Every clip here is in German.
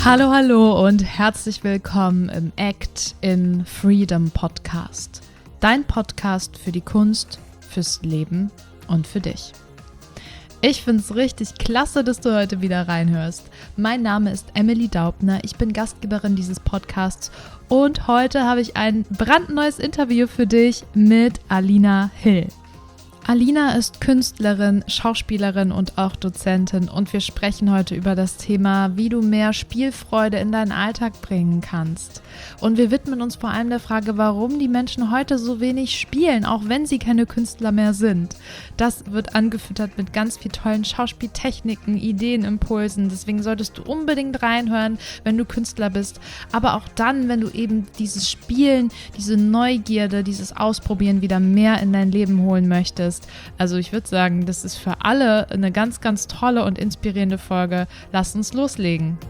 Hallo, hallo und herzlich willkommen im Act in Freedom Podcast. Dein Podcast für die Kunst, fürs Leben und für dich. Ich finde es richtig klasse, dass du heute wieder reinhörst. Mein Name ist Emily Daubner, ich bin Gastgeberin dieses Podcasts und heute habe ich ein brandneues Interview für dich mit Alina Hill. Alina ist Künstlerin, Schauspielerin und auch Dozentin und wir sprechen heute über das Thema, wie du mehr Spielfreude in deinen Alltag bringen kannst. Und wir widmen uns vor allem der Frage, warum die Menschen heute so wenig spielen, auch wenn sie keine Künstler mehr sind. Das wird angefüttert mit ganz viel tollen Schauspieltechniken, Ideen, Impulsen. Deswegen solltest du unbedingt reinhören, wenn du Künstler bist, aber auch dann, wenn du eben dieses Spielen, diese Neugierde, dieses Ausprobieren wieder mehr in dein Leben holen möchtest. Also ich würde sagen, das ist für alle eine ganz, ganz tolle und inspirierende Folge. Lass uns loslegen.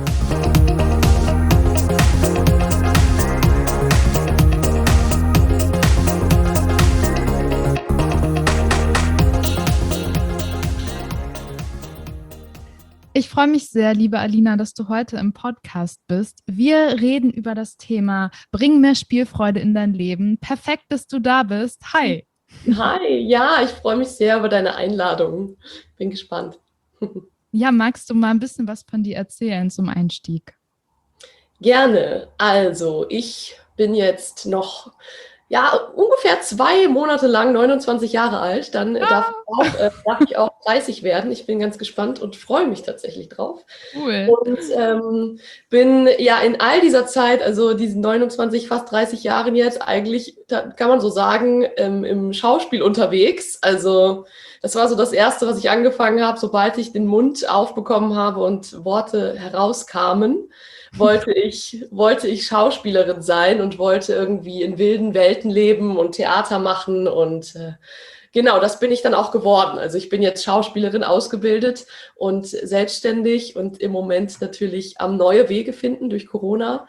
Ich freue mich sehr, liebe Alina, dass du heute im Podcast bist. Wir reden über das Thema Bring mehr Spielfreude in dein Leben. Perfekt, dass du da bist. Hi. Hi, ja, ich freue mich sehr über deine Einladung. Bin gespannt. Ja, magst du mal ein bisschen was von dir erzählen zum Einstieg? Gerne. Also, ich bin jetzt noch ungefähr 2 Monate lang 29 Jahre alt. Dann darf ich auch 30 werden. Ich bin ganz gespannt und freue mich tatsächlich drauf. Cool. Und bin ja in all dieser Zeit, also diesen 29, fast 30 Jahren jetzt, eigentlich, kann man so sagen, im Schauspiel unterwegs. Also das war so das Erste, was ich angefangen habe, sobald ich den Mund aufbekommen habe und Worte herauskamen. Wollte ich Schauspielerin sein und wollte irgendwie in wilden Welten leben und Theater machen und genau, das bin ich dann auch geworden. Also ich bin jetzt Schauspielerin ausgebildet und selbstständig und im Moment natürlich am neue Wege finden durch Corona.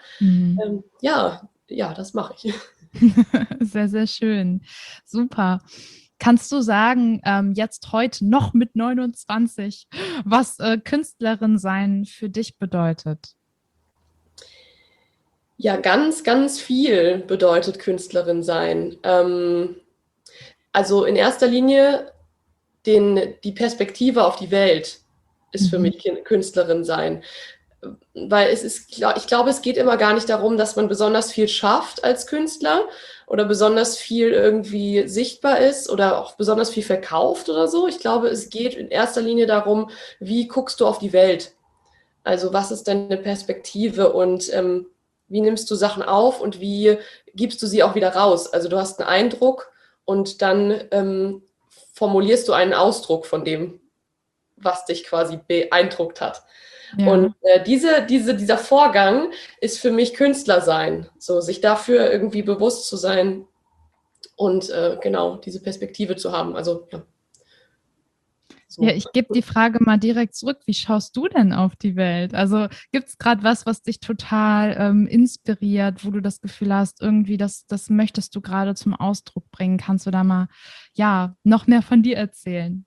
Das mache ich. Sehr, sehr schön. Super. Kannst du sagen, jetzt heute noch mit 29, was Künstlerin sein für dich bedeutet? Ja, ganz, ganz viel bedeutet Künstlerin sein. Also in erster Linie die Perspektive auf die Welt ist für mich Künstlerin sein. Weil ich glaube, es geht immer gar nicht darum, dass man besonders viel schafft als Künstler oder besonders viel irgendwie sichtbar ist oder auch besonders viel verkauft oder so. Ich glaube, es geht in erster Linie darum, wie guckst du auf die Welt? Also was ist deine Perspektive und wie nimmst du Sachen auf und wie gibst du sie auch wieder raus? Also du hast einen Eindruck und dann formulierst du einen Ausdruck von dem, was dich quasi beeindruckt hat. Ja. Und dieser Vorgang ist für mich Künstler sein, so sich dafür irgendwie bewusst zu sein und genau diese Perspektive zu haben. Also ja. So. Ja, ich gebe die Frage mal direkt zurück. Wie schaust du denn auf die Welt? Also gibt es gerade was dich total inspiriert, wo du das Gefühl hast, irgendwie das möchtest du gerade zum Ausdruck bringen? Kannst du da mal noch mehr von dir erzählen?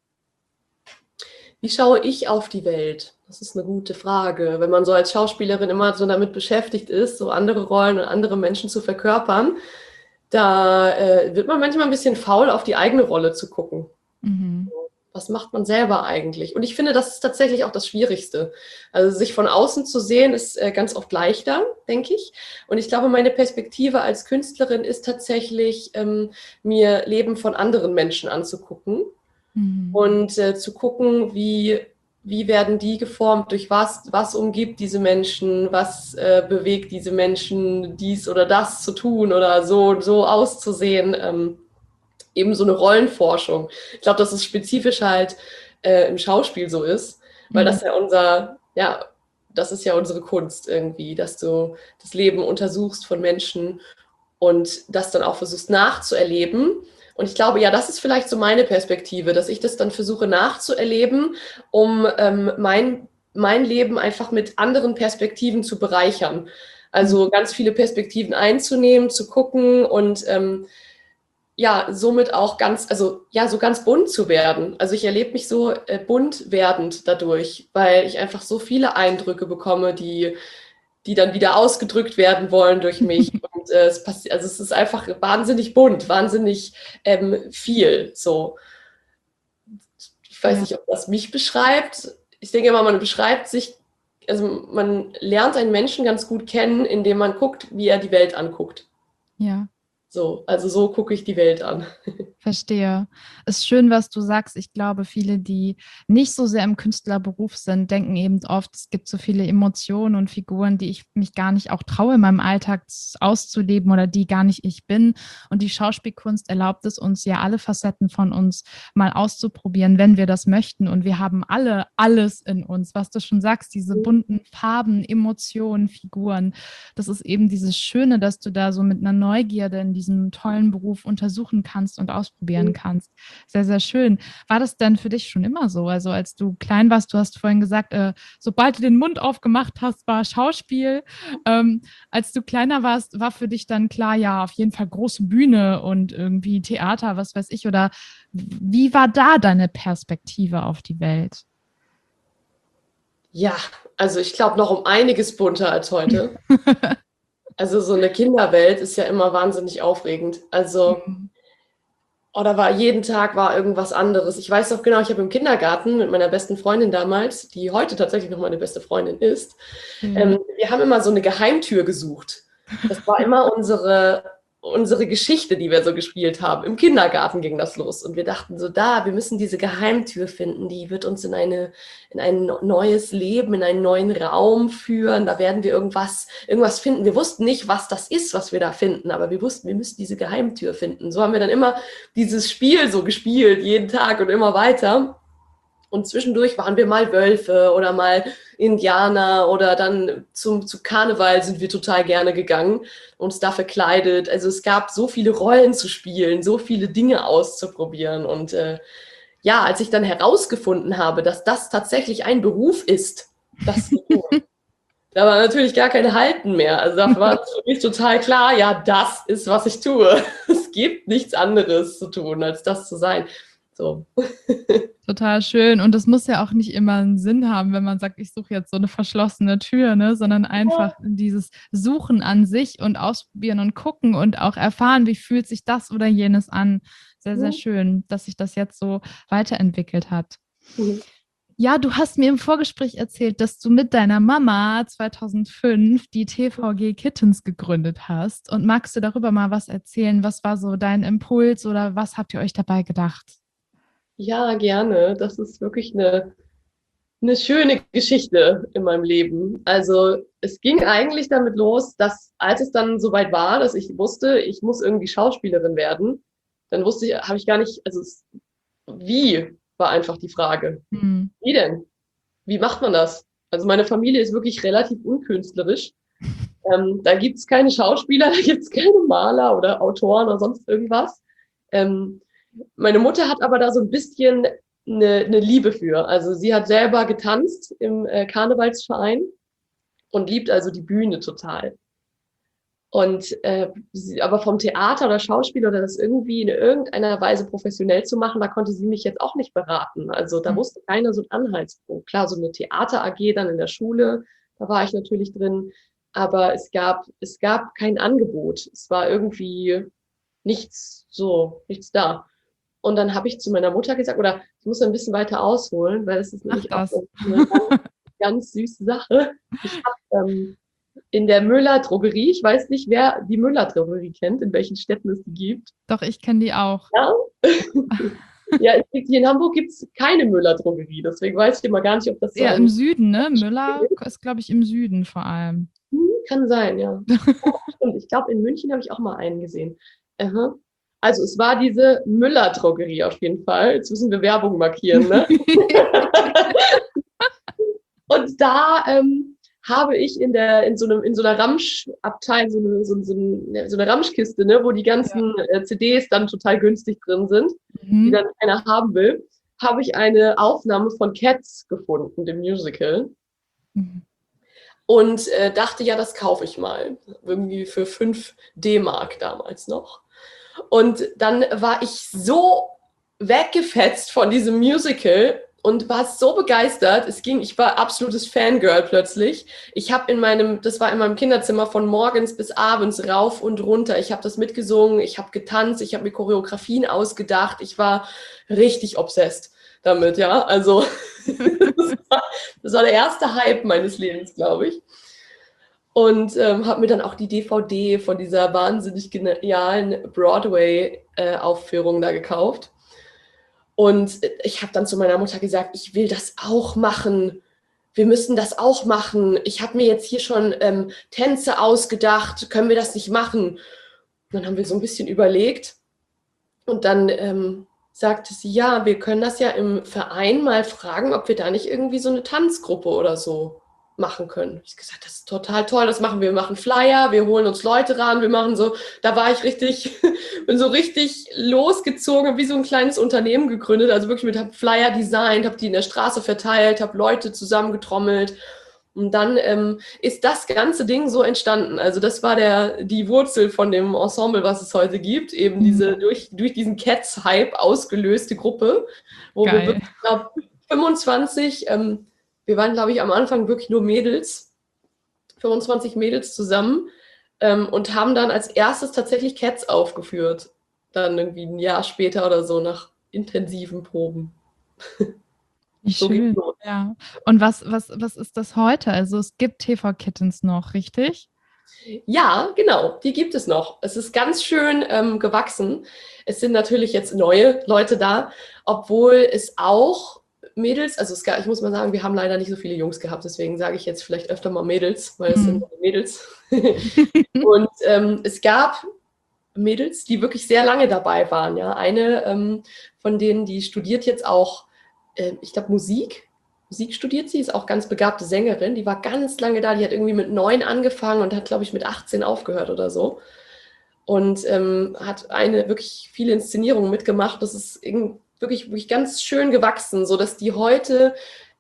Wie schaue ich auf die Welt? Das ist eine gute Frage. Wenn man so als Schauspielerin immer so damit beschäftigt ist, so andere Rollen und andere Menschen zu verkörpern, da wird man manchmal ein bisschen faul, auf die eigene Rolle zu gucken. Mhm. Was macht man selber eigentlich? Und ich finde, das ist tatsächlich auch das Schwierigste. Also sich von außen zu sehen, ist ganz oft leichter, denke ich. Und ich glaube, meine Perspektive als Künstlerin ist tatsächlich, mir Leben von anderen Menschen anzugucken und zu gucken, wie werden die geformt, durch was umgibt diese Menschen, was bewegt diese Menschen, dies oder das zu tun oder so auszusehen. Eben so eine Rollenforschung. Ich glaube, dass es spezifisch halt im Schauspiel so ist, weil das das ist ja unsere Kunst irgendwie, dass du das Leben untersuchst von Menschen und das dann auch versuchst nachzuerleben. Und ich glaube, ja, das ist vielleicht so meine Perspektive, dass ich das dann versuche nachzuerleben, um mein Leben einfach mit anderen Perspektiven zu bereichern. Also ganz viele Perspektiven einzunehmen, zu gucken und ja, somit auch so ganz bunt zu werden. Also ich erlebe mich so bunt werdend dadurch, weil ich einfach so viele Eindrücke bekomme, die dann wieder ausgedrückt werden wollen durch mich. Und es ist einfach wahnsinnig bunt, wahnsinnig viel. So, ich weiß Ja, nicht, ob das mich beschreibt. Ich denke immer, man beschreibt sich, also man lernt einen Menschen ganz gut kennen, indem man guckt, wie er die Welt anguckt. ja. So, also so gucke ich die Welt an. Verstehe. Ist schön, was du sagst. Ich glaube, viele, die nicht so sehr im Künstlerberuf sind, denken eben oft, es gibt so viele Emotionen und Figuren, die ich mich gar nicht auch traue, in meinem Alltag auszuleben oder die gar nicht ich bin. Und die Schauspielkunst erlaubt es uns ja, alle Facetten von uns mal auszuprobieren, wenn wir das möchten. Und wir haben alle alles in uns, was du schon sagst, diese bunten Farben, Emotionen, Figuren. Das ist eben dieses Schöne, dass du da so mit einer Neugierde in diesem tollen Beruf untersuchen kannst und ausprobieren kannst. Sehr, sehr schön. War das denn für dich schon immer so? Also als du klein warst, du hast vorhin gesagt, sobald du den Mund aufgemacht hast, war Schauspiel. Als du kleiner warst, war für dich dann klar, ja, auf jeden Fall große Bühne und irgendwie Theater, was weiß ich. Oder wie war da deine Perspektive auf die Welt? Ja, also ich glaube noch um einiges bunter als heute. Also so eine Kinderwelt ist ja immer wahnsinnig aufregend. Also, da war jeden Tag war irgendwas anderes. Ich weiß noch genau, ich habe im Kindergarten mit meiner besten Freundin damals, die heute tatsächlich noch meine beste Freundin ist, wir haben immer so eine Geheimtür gesucht. Das war immer unsere Geschichte, die wir so gespielt haben. Im Kindergarten ging das los. Und wir dachten so, wir müssen diese Geheimtür finden, die wird uns in ein neues Leben, in einen neuen Raum führen. Da werden wir irgendwas finden. Wir wussten nicht, was das ist, was wir da finden, aber wir wussten, wir müssen diese Geheimtür finden. So haben wir dann immer dieses Spiel so gespielt, jeden Tag und immer weiter. Und zwischendurch waren wir mal Wölfe oder mal Indianer oder dann zu Karneval sind wir total gerne gegangen, uns da verkleidet. Also es gab so viele Rollen zu spielen, so viele Dinge auszuprobieren. Und ja, als ich dann herausgefunden habe, dass das tatsächlich ein Beruf ist, das zu tun, da war natürlich gar kein Halten mehr. Also da war für mich total klar, ja, das ist, was ich tue. Es gibt nichts anderes zu tun, als das zu sein. So. Total schön. Und das muss ja auch nicht immer einen Sinn haben, wenn man sagt, ich suche jetzt so eine verschlossene Tür, ne? Sondern einfach dieses Suchen an sich und ausprobieren und gucken und auch erfahren, wie fühlt sich das oder jenes an. Sehr, sehr schön, dass sich das jetzt so weiterentwickelt hat. Mhm. Ja, du hast mir im Vorgespräch erzählt, dass du mit deiner Mama 2005 die TVG Kittens gegründet hast. Und magst du darüber mal was erzählen? Was war so dein Impuls oder was habt ihr euch dabei gedacht? Ja, gerne. Das ist wirklich eine schöne Geschichte in meinem Leben. Also es ging eigentlich damit los, dass als es dann soweit war, dass ich wusste, ich muss irgendwie Schauspielerin werden, dann wusste ich, habe ich gar nicht, wie war einfach die Frage. Hm. Wie denn? Wie macht man das? Also meine Familie ist wirklich relativ unkünstlerisch. Da gibt's keine Schauspieler, da gibt's keine Maler oder Autoren oder sonst irgendwas. Ähm, Meine Mutter hat aber da so ein bisschen eine Liebe für. Also sie hat selber getanzt im Karnevalsverein und liebt also die Bühne total. Und aber vom Theater oder Schauspiel oder das irgendwie in irgendeiner Weise professionell zu machen, da konnte sie mich jetzt auch nicht beraten. Also da wusste keiner so einen Anhaltspunkt. Klar, so eine Theater-AG dann in der Schule, da war ich natürlich drin, aber es gab kein Angebot. Es war irgendwie nichts da. Und dann habe ich zu meiner Mutter gesagt, oder ich muss ein bisschen weiter ausholen, weil es ist Mach nämlich auch das. eine ganz süße Sache. Ich habe in der Müller-Drogerie, ich weiß nicht, wer die Müller-Drogerie kennt, in welchen Städten es die gibt. Doch, ich kenne die auch. Ja, ja, hier in Hamburg gibt es keine Müller-Drogerie, deswegen weiß ich immer gar nicht, ob das so Ja, im ein... Süden, ne? Müller ist, glaube ich, im Süden vor allem. Kann sein, ja. Stimmt, ich glaube, in München habe ich auch mal einen gesehen. Aha. Also es war diese Müller-Drogerie auf jeden Fall. Jetzt müssen wir Werbung markieren, ne? Und da habe ich in so einer Ramschabteil, so eine Ramschkiste, ne, wo die ganzen CDs dann total günstig drin sind, die dann keiner haben will, habe ich eine Aufnahme von Cats gefunden, dem Musical. Und dachte, ja, das kaufe ich mal. Irgendwie für 5 D-Mark damals noch. Und dann war ich so weggefetzt von diesem Musical und war so begeistert. Ich war absolutes Fangirl plötzlich. Das war in meinem Kinderzimmer von morgens bis abends rauf und runter. Ich habe das mitgesungen, ich habe getanzt, ich habe mir Choreografien ausgedacht. Ich war richtig obsessed damit, ja. Also das war der erste Hype meines Lebens, glaube ich. Und habe mir dann auch die DVD von dieser wahnsinnig genialen Broadway-Aufführung da gekauft. Und ich habe dann zu meiner Mutter gesagt, ich will das auch machen. Wir müssen das auch machen. Ich habe mir jetzt hier schon Tänze ausgedacht. Können wir das nicht machen? Und dann haben wir so ein bisschen überlegt. Und dann sagte sie, ja, wir können das ja im Verein mal fragen, ob wir da nicht irgendwie so eine Tanzgruppe oder so machen können. Ich habe gesagt, das ist total toll, das machen wir. Wir machen Flyer, wir holen uns Leute ran, wir machen so, da war ich bin so richtig losgezogen, wie so ein kleines Unternehmen gegründet, also wirklich habe Flyer designt, habe die in der Straße verteilt, habe Leute zusammengetrommelt und dann ist das ganze Ding so entstanden. Also das war die Wurzel von dem Ensemble, was es heute gibt, eben diese durch diesen Cats-Hype ausgelöste Gruppe, wo wir wirklich, ich glaube, 25 wir waren, glaube ich, am Anfang wirklich nur Mädels, 25 Mädels zusammen und haben dann als erstes tatsächlich Cats aufgeführt. Dann irgendwie ein Jahr später oder so nach intensiven Proben. Wie schön, ja. Und was ist das heute? Also es gibt TV Kittens noch, richtig? Ja, genau, die gibt es noch. Es ist ganz schön gewachsen. Es sind natürlich jetzt neue Leute da, obwohl es auch Mädels, also ich muss mal sagen, wir haben leider nicht so viele Jungs gehabt, deswegen sage ich jetzt vielleicht öfter mal Mädels, weil es sind Mädels. Und es gab Mädels, die wirklich sehr lange dabei waren. Ja, eine von denen, die studiert jetzt auch, ich glaube, Musik studiert sie, ist auch ganz begabte Sängerin. Die war ganz lange da, die hat irgendwie mit 9 angefangen und hat, glaube ich, mit 18 aufgehört oder so. Und hat wirklich viele Inszenierungen mitgemacht. Das ist wirklich ganz schön gewachsen, sodass die heute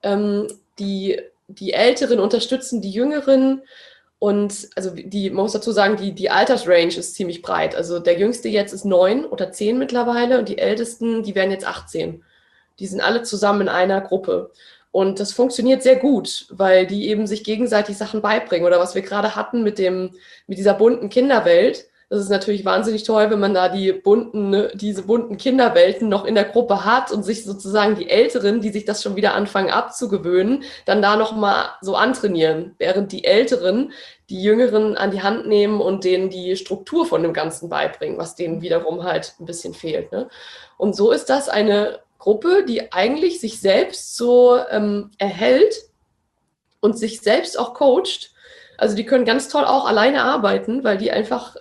die Älteren unterstützen, die Jüngeren. Und also man muss dazu sagen, die Altersrange ist ziemlich breit. Also der Jüngste jetzt ist 9 oder 10 mittlerweile und die Ältesten, die werden jetzt 18. Die sind alle zusammen in einer Gruppe. Und das funktioniert sehr gut, weil die eben sich gegenseitig Sachen beibringen. Oder was wir gerade hatten mit dieser bunten Kinderwelt. Das ist natürlich wahnsinnig toll, wenn man da diese bunten Kinderwelten noch in der Gruppe hat und sich sozusagen die Älteren, die sich das schon wieder anfangen abzugewöhnen, dann da nochmal so antrainieren. Während die Älteren die Jüngeren an die Hand nehmen und denen die Struktur von dem Ganzen beibringen, was denen wiederum halt ein bisschen fehlt. Ne? Und so ist das eine Gruppe, die eigentlich sich selbst so erhält und sich selbst auch coacht. Also die können ganz toll auch alleine arbeiten, weil die einfach,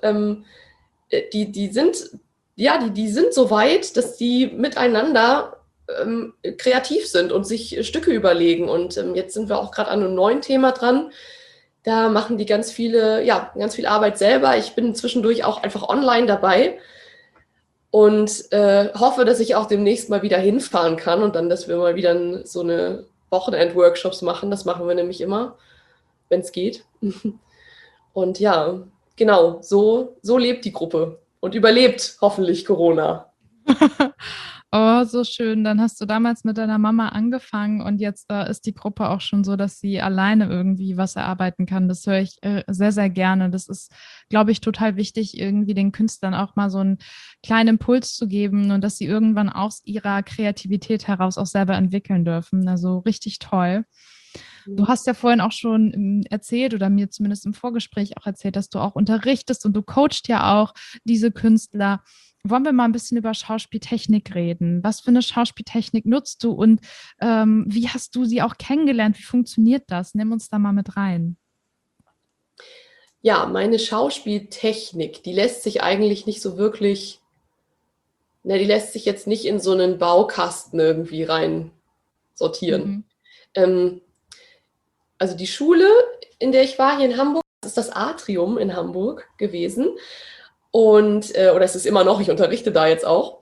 die sind so weit, dass die miteinander kreativ sind und sich Stücke überlegen. Und jetzt sind wir auch gerade an einem neuen Thema dran. Da machen die ganz viel Arbeit selber. Ich bin zwischendurch auch einfach online dabei. Und hoffe, dass ich auch demnächst mal wieder hinfahren kann und dann, dass wir mal wieder so eine Wochenend-Workshops machen. Das machen wir nämlich immer, wenn es geht. Und ja, genau, so lebt die Gruppe und überlebt hoffentlich Corona. Oh, so schön. Dann hast du damals mit deiner Mama angefangen und jetzt ist die Gruppe auch schon so, dass sie alleine irgendwie was erarbeiten kann. Das höre ich sehr, sehr gerne. Das ist, glaube ich, total wichtig, irgendwie den Künstlern auch mal so einen kleinen Impuls zu geben und dass sie irgendwann aus ihrer Kreativität heraus auch selber entwickeln dürfen. Also richtig toll. Du hast ja vorhin auch schon erzählt oder mir zumindest im Vorgespräch auch erzählt, dass du auch unterrichtest und du coachst ja auch diese Künstler. Wollen wir mal ein bisschen über Schauspieltechnik reden? Was für eine Schauspieltechnik nutzt du und wie hast du sie auch kennengelernt? Wie funktioniert das? Nimm uns da mal mit rein. Ja, meine Schauspieltechnik, die lässt sich eigentlich nicht so wirklich, die lässt sich jetzt nicht in so einen Baukasten irgendwie rein sortieren. Also die Schule, in der ich war hier in Hamburg, das ist das Atrium in Hamburg gewesen. Und, oder es ist immer noch, ich unterrichte da jetzt auch.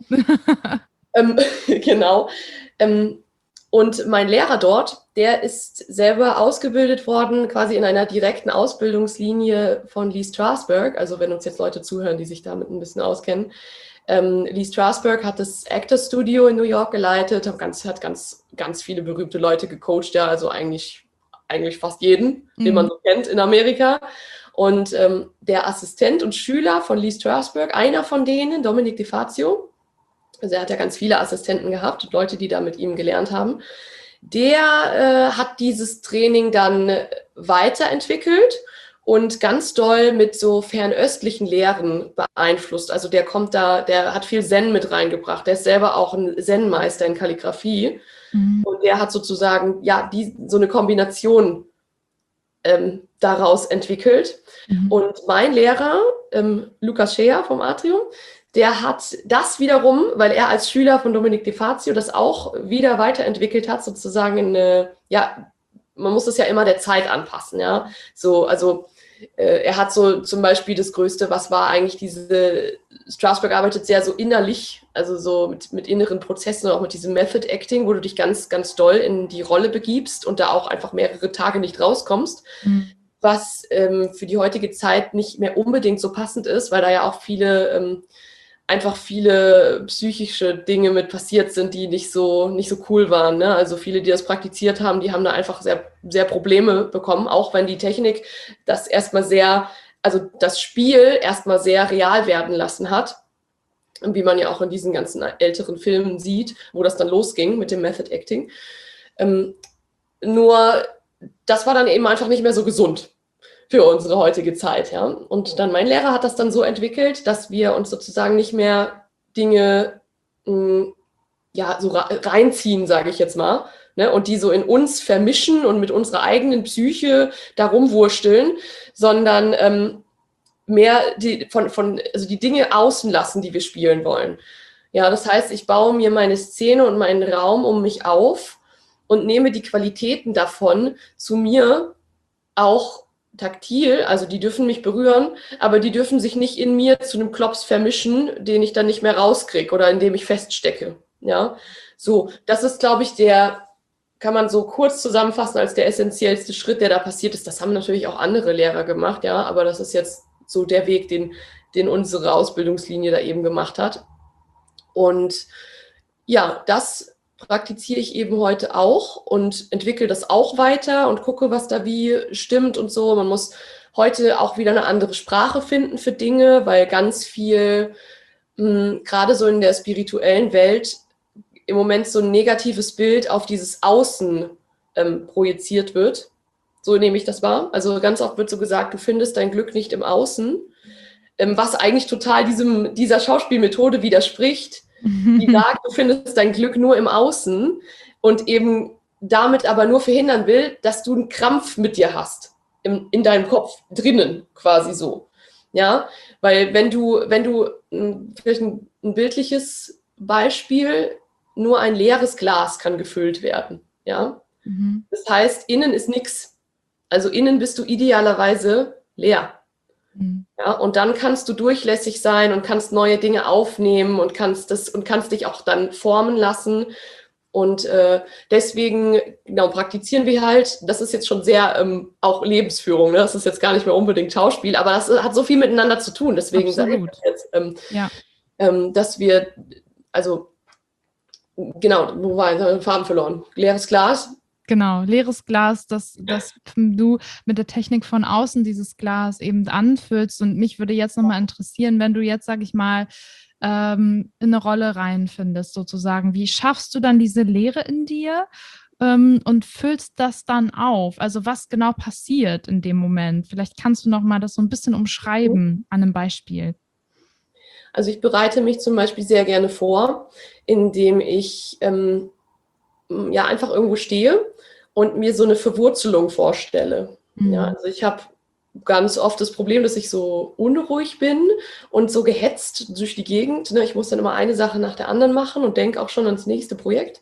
Genau. Und mein Lehrer dort, der ist selber ausgebildet worden, quasi in einer direkten Ausbildungslinie von Lee Strasberg. Also wenn uns jetzt Leute zuhören, die sich damit ein bisschen auskennen. Lee Strasberg hat das Actors Studio in New York geleitet, hat ganz viele berühmte Leute gecoacht, ja, also eigentlich fast jeden, den man so kennt in Amerika. Und der Assistent und Schüler von Lee Strasberg, einer von denen, Dominic DeFazio, also er hat ja ganz viele Assistenten gehabt und Leute, die da mit ihm gelernt haben, der hat dieses Training dann weiterentwickelt und ganz doll mit so fernöstlichen Lehren beeinflusst. Also der hat viel Zen mit reingebracht. Der ist selber auch ein Zen-Meister in Kalligrafie. Und der hat sozusagen, ja, so eine Kombination daraus entwickelt. Und mein Lehrer, Lukas Scheer vom Atrium, der hat das wiederum, weil er als Schüler von Dominic DeFazio das auch wieder weiterentwickelt hat, sozusagen man muss es ja immer der Zeit anpassen, ja. So, also er hat so zum Beispiel das Größte, was war eigentlich Strasberg arbeitet sehr so innerlich, also so mit inneren Prozessen und auch mit diesem Method Acting, wo du dich ganz, ganz doll in die Rolle begibst und da auch einfach mehrere Tage nicht rauskommst, was für die heutige Zeit nicht mehr unbedingt so passend ist, weil da ja auch viele psychische Dinge mit passiert sind, die nicht so cool waren. Ne? Also viele, die das praktiziert haben, die haben da einfach sehr, sehr Probleme bekommen, auch wenn die Technik das Spiel erstmal sehr real werden lassen hat. Wie man ja auch in diesen ganzen älteren Filmen sieht, wo das dann losging mit dem Method Acting. Nur das war dann eben einfach nicht mehr so gesund für unsere heutige Zeit, ja. Und dann mein Lehrer hat das dann so entwickelt, dass wir uns sozusagen nicht mehr Dinge so reinziehen, sage ich jetzt mal, ne, und die so in uns vermischen und mit unserer eigenen Psyche da rumwursteln, sondern mehr die Dinge außen lassen, die wir spielen wollen. Ja, das heißt, ich baue mir meine Szene und meinen Raum um mich auf und nehme die Qualitäten davon zu mir auch taktil, also die dürfen mich berühren, aber die dürfen sich nicht in mir zu einem Klops vermischen, den ich dann nicht mehr rauskriege oder in dem ich feststecke. Ja, so, das ist, glaube ich, kann man so kurz zusammenfassen als der essentiellste Schritt, der da passiert ist. Das haben natürlich auch andere Lehrer gemacht, ja, aber das ist jetzt so der Weg, den unsere Ausbildungslinie da eben gemacht hat. Und ja, das praktiziere ich eben heute auch und entwickle das auch weiter und gucke, was da wie stimmt und so. Man muss heute auch wieder eine andere Sprache finden für Dinge, weil ganz viel, gerade so in der spirituellen Welt, im Moment so ein negatives Bild auf dieses Außen projiziert wird. So nehme ich das wahr. Also ganz oft wird so gesagt, du findest dein Glück nicht im Außen, was eigentlich total dieser Schauspielmethode widerspricht. Die sagt, du findest dein Glück nur im Außen und eben damit aber nur verhindern will, dass du einen Krampf mit dir hast, in deinem Kopf drinnen quasi so. Ja, weil wenn du vielleicht ein bildliches Beispiel, nur ein leeres Glas kann gefüllt werden. Ja, das heißt, innen ist nichts. Also innen bist du idealerweise leer. Ja, und dann kannst du durchlässig sein und kannst neue Dinge aufnehmen und kannst dich auch dann formen lassen. Und deswegen, genau, praktizieren wir halt, das ist jetzt schon sehr auch Lebensführung, ne? Das ist jetzt gar nicht mehr unbedingt Schauspiel, aber das hat so viel miteinander zu tun. Deswegen sage ich das jetzt, dass wir, also, genau, wo war ich? Farben verloren? Leeres Glas. Genau, leeres Glas, dass du mit der Technik von außen dieses Glas eben anfüllst. Und mich würde jetzt nochmal interessieren, wenn du jetzt, sag ich mal, in eine Rolle reinfindest, sozusagen, wie schaffst du dann diese Leere in dir und füllst das dann auf? Also was genau passiert in dem Moment? Vielleicht kannst du nochmal das so ein bisschen umschreiben an einem Beispiel. Also ich bereite mich zum Beispiel sehr gerne vor, indem ich einfach irgendwo stehe und mir so eine Verwurzelung vorstelle. Ja, also ich habe ganz oft das Problem, dass ich so unruhig bin und so gehetzt durch die Gegend. Ne? Ich muss dann immer eine Sache nach der anderen machen und denke auch schon ans nächste Projekt.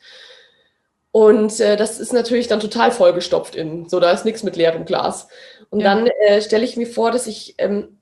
Und das ist natürlich dann total vollgestopft innen. So, da ist nichts mit leerem Glas. Und dann stelle ich mir vor, dass ich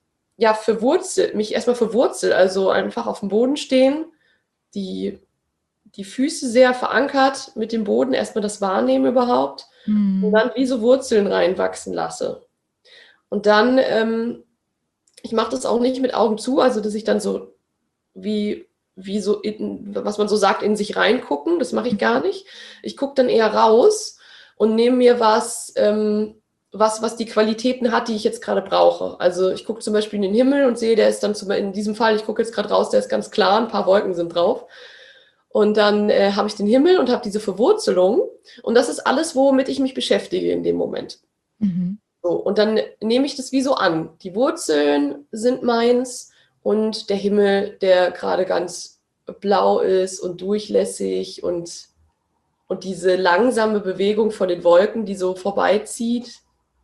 mich erstmal verwurzelt, also einfach auf dem Boden stehen, die Füße sehr verankert mit dem Boden, erstmal das Wahrnehmen überhaupt und dann wie so Wurzeln reinwachsen lasse. Und dann, ich mache das auch nicht mit Augen zu, also dass ich dann so wie wie so, was man so sagt, in sich reingucken. Das mache ich gar nicht. Ich gucke dann eher raus und nehme mir was die Qualitäten hat, die ich jetzt gerade brauche. Also ich gucke zum Beispiel in den Himmel und sehe, der ist dann in diesem Fall, ich gucke jetzt gerade raus, der ist ganz klar, ein paar Wolken sind drauf. Und dann habe ich den Himmel und habe diese Verwurzelung. Und das ist alles, womit ich mich beschäftige in dem Moment. Mhm. So, und dann nehme ich das wie so an. Die Wurzeln sind meins und der Himmel, der gerade ganz blau ist und durchlässig und diese langsame Bewegung von den Wolken, die so vorbeizieht.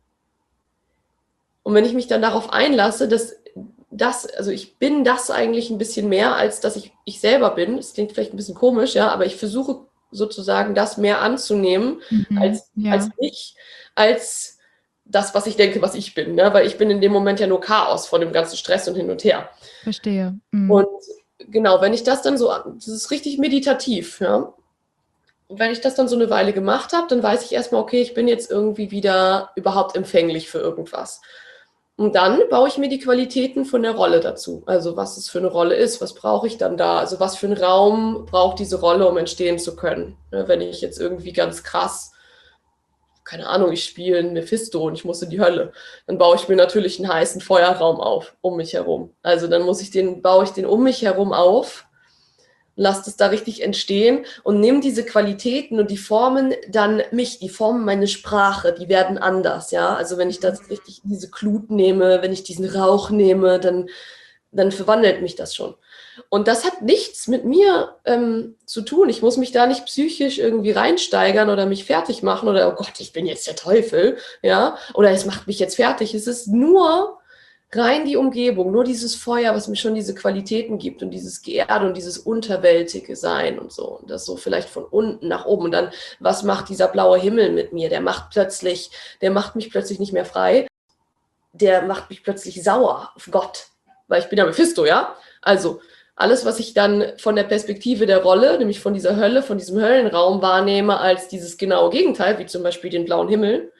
Und wenn ich mich dann darauf einlasse, also ich bin das eigentlich ein bisschen mehr, als dass ich selber bin. Das klingt vielleicht ein bisschen komisch, ja, aber ich versuche sozusagen das mehr anzunehmen als ich, als das, was ich denke, was ich bin. Ne? Weil ich bin in dem Moment ja nur Chaos von dem ganzen Stress und hin und her. Verstehe. Und genau, wenn ich das dann so, das ist richtig meditativ, ja. Und wenn ich das dann so eine Weile gemacht habe, dann weiß ich erstmal, okay, ich bin jetzt irgendwie wieder überhaupt empfänglich für irgendwas. Und dann baue ich mir die Qualitäten von der Rolle dazu. Also was es für eine Rolle ist, was brauche ich dann da? Also was für einen Raum braucht diese Rolle, um entstehen zu können? Ja, wenn ich jetzt irgendwie ganz krass, keine Ahnung, ich spiele einen Mephisto und ich muss in die Hölle, dann baue ich mir natürlich einen heißen Feuerraum auf, um mich herum. Also dann baue ich den um mich herum auf, lasse das da richtig entstehen und nehme diese Qualitäten und die formen dann die formen meine Sprache, die werden anders, ja. Also wenn ich das richtig diese Glut nehme, wenn ich diesen Rauch nehme, dann verwandelt mich das schon. Und das hat nichts mit mir zu tun. Ich muss mich da nicht psychisch irgendwie reinsteigern oder mich fertig machen oder, oh Gott, ich bin jetzt der Teufel, ja, oder es macht mich jetzt fertig. Es ist nur rein die Umgebung, nur dieses Feuer, was mir schon diese Qualitäten gibt und dieses Geerde und dieses unterwältige Sein und so. Und das so vielleicht von unten nach oben. Und dann, was macht dieser blaue Himmel mit mir? Der macht mich plötzlich nicht mehr frei. Der macht mich plötzlich sauer auf Gott. Weil ich bin ja Mephisto, ja? Also, alles, was ich dann von der Perspektive der Rolle, nämlich von dieser Hölle, von diesem Höllenraum wahrnehme, als dieses genaue Gegenteil, wie zum Beispiel den blauen Himmel,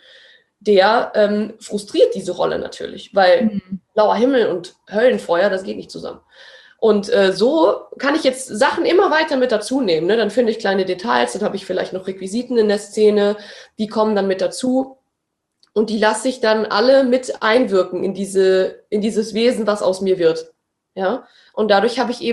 der frustriert diese Rolle natürlich, weil blauer Himmel und Höllenfeuer, das geht nicht zusammen. Und so kann ich jetzt Sachen immer weiter mit dazu nehmen. Ne? Dann finde ich kleine Details, dann habe ich vielleicht noch Requisiten in der Szene, die kommen dann mit dazu. Und die lasse ich dann alle mit einwirken in dieses Wesen, was aus mir wird. Ja? Und dadurch bin ich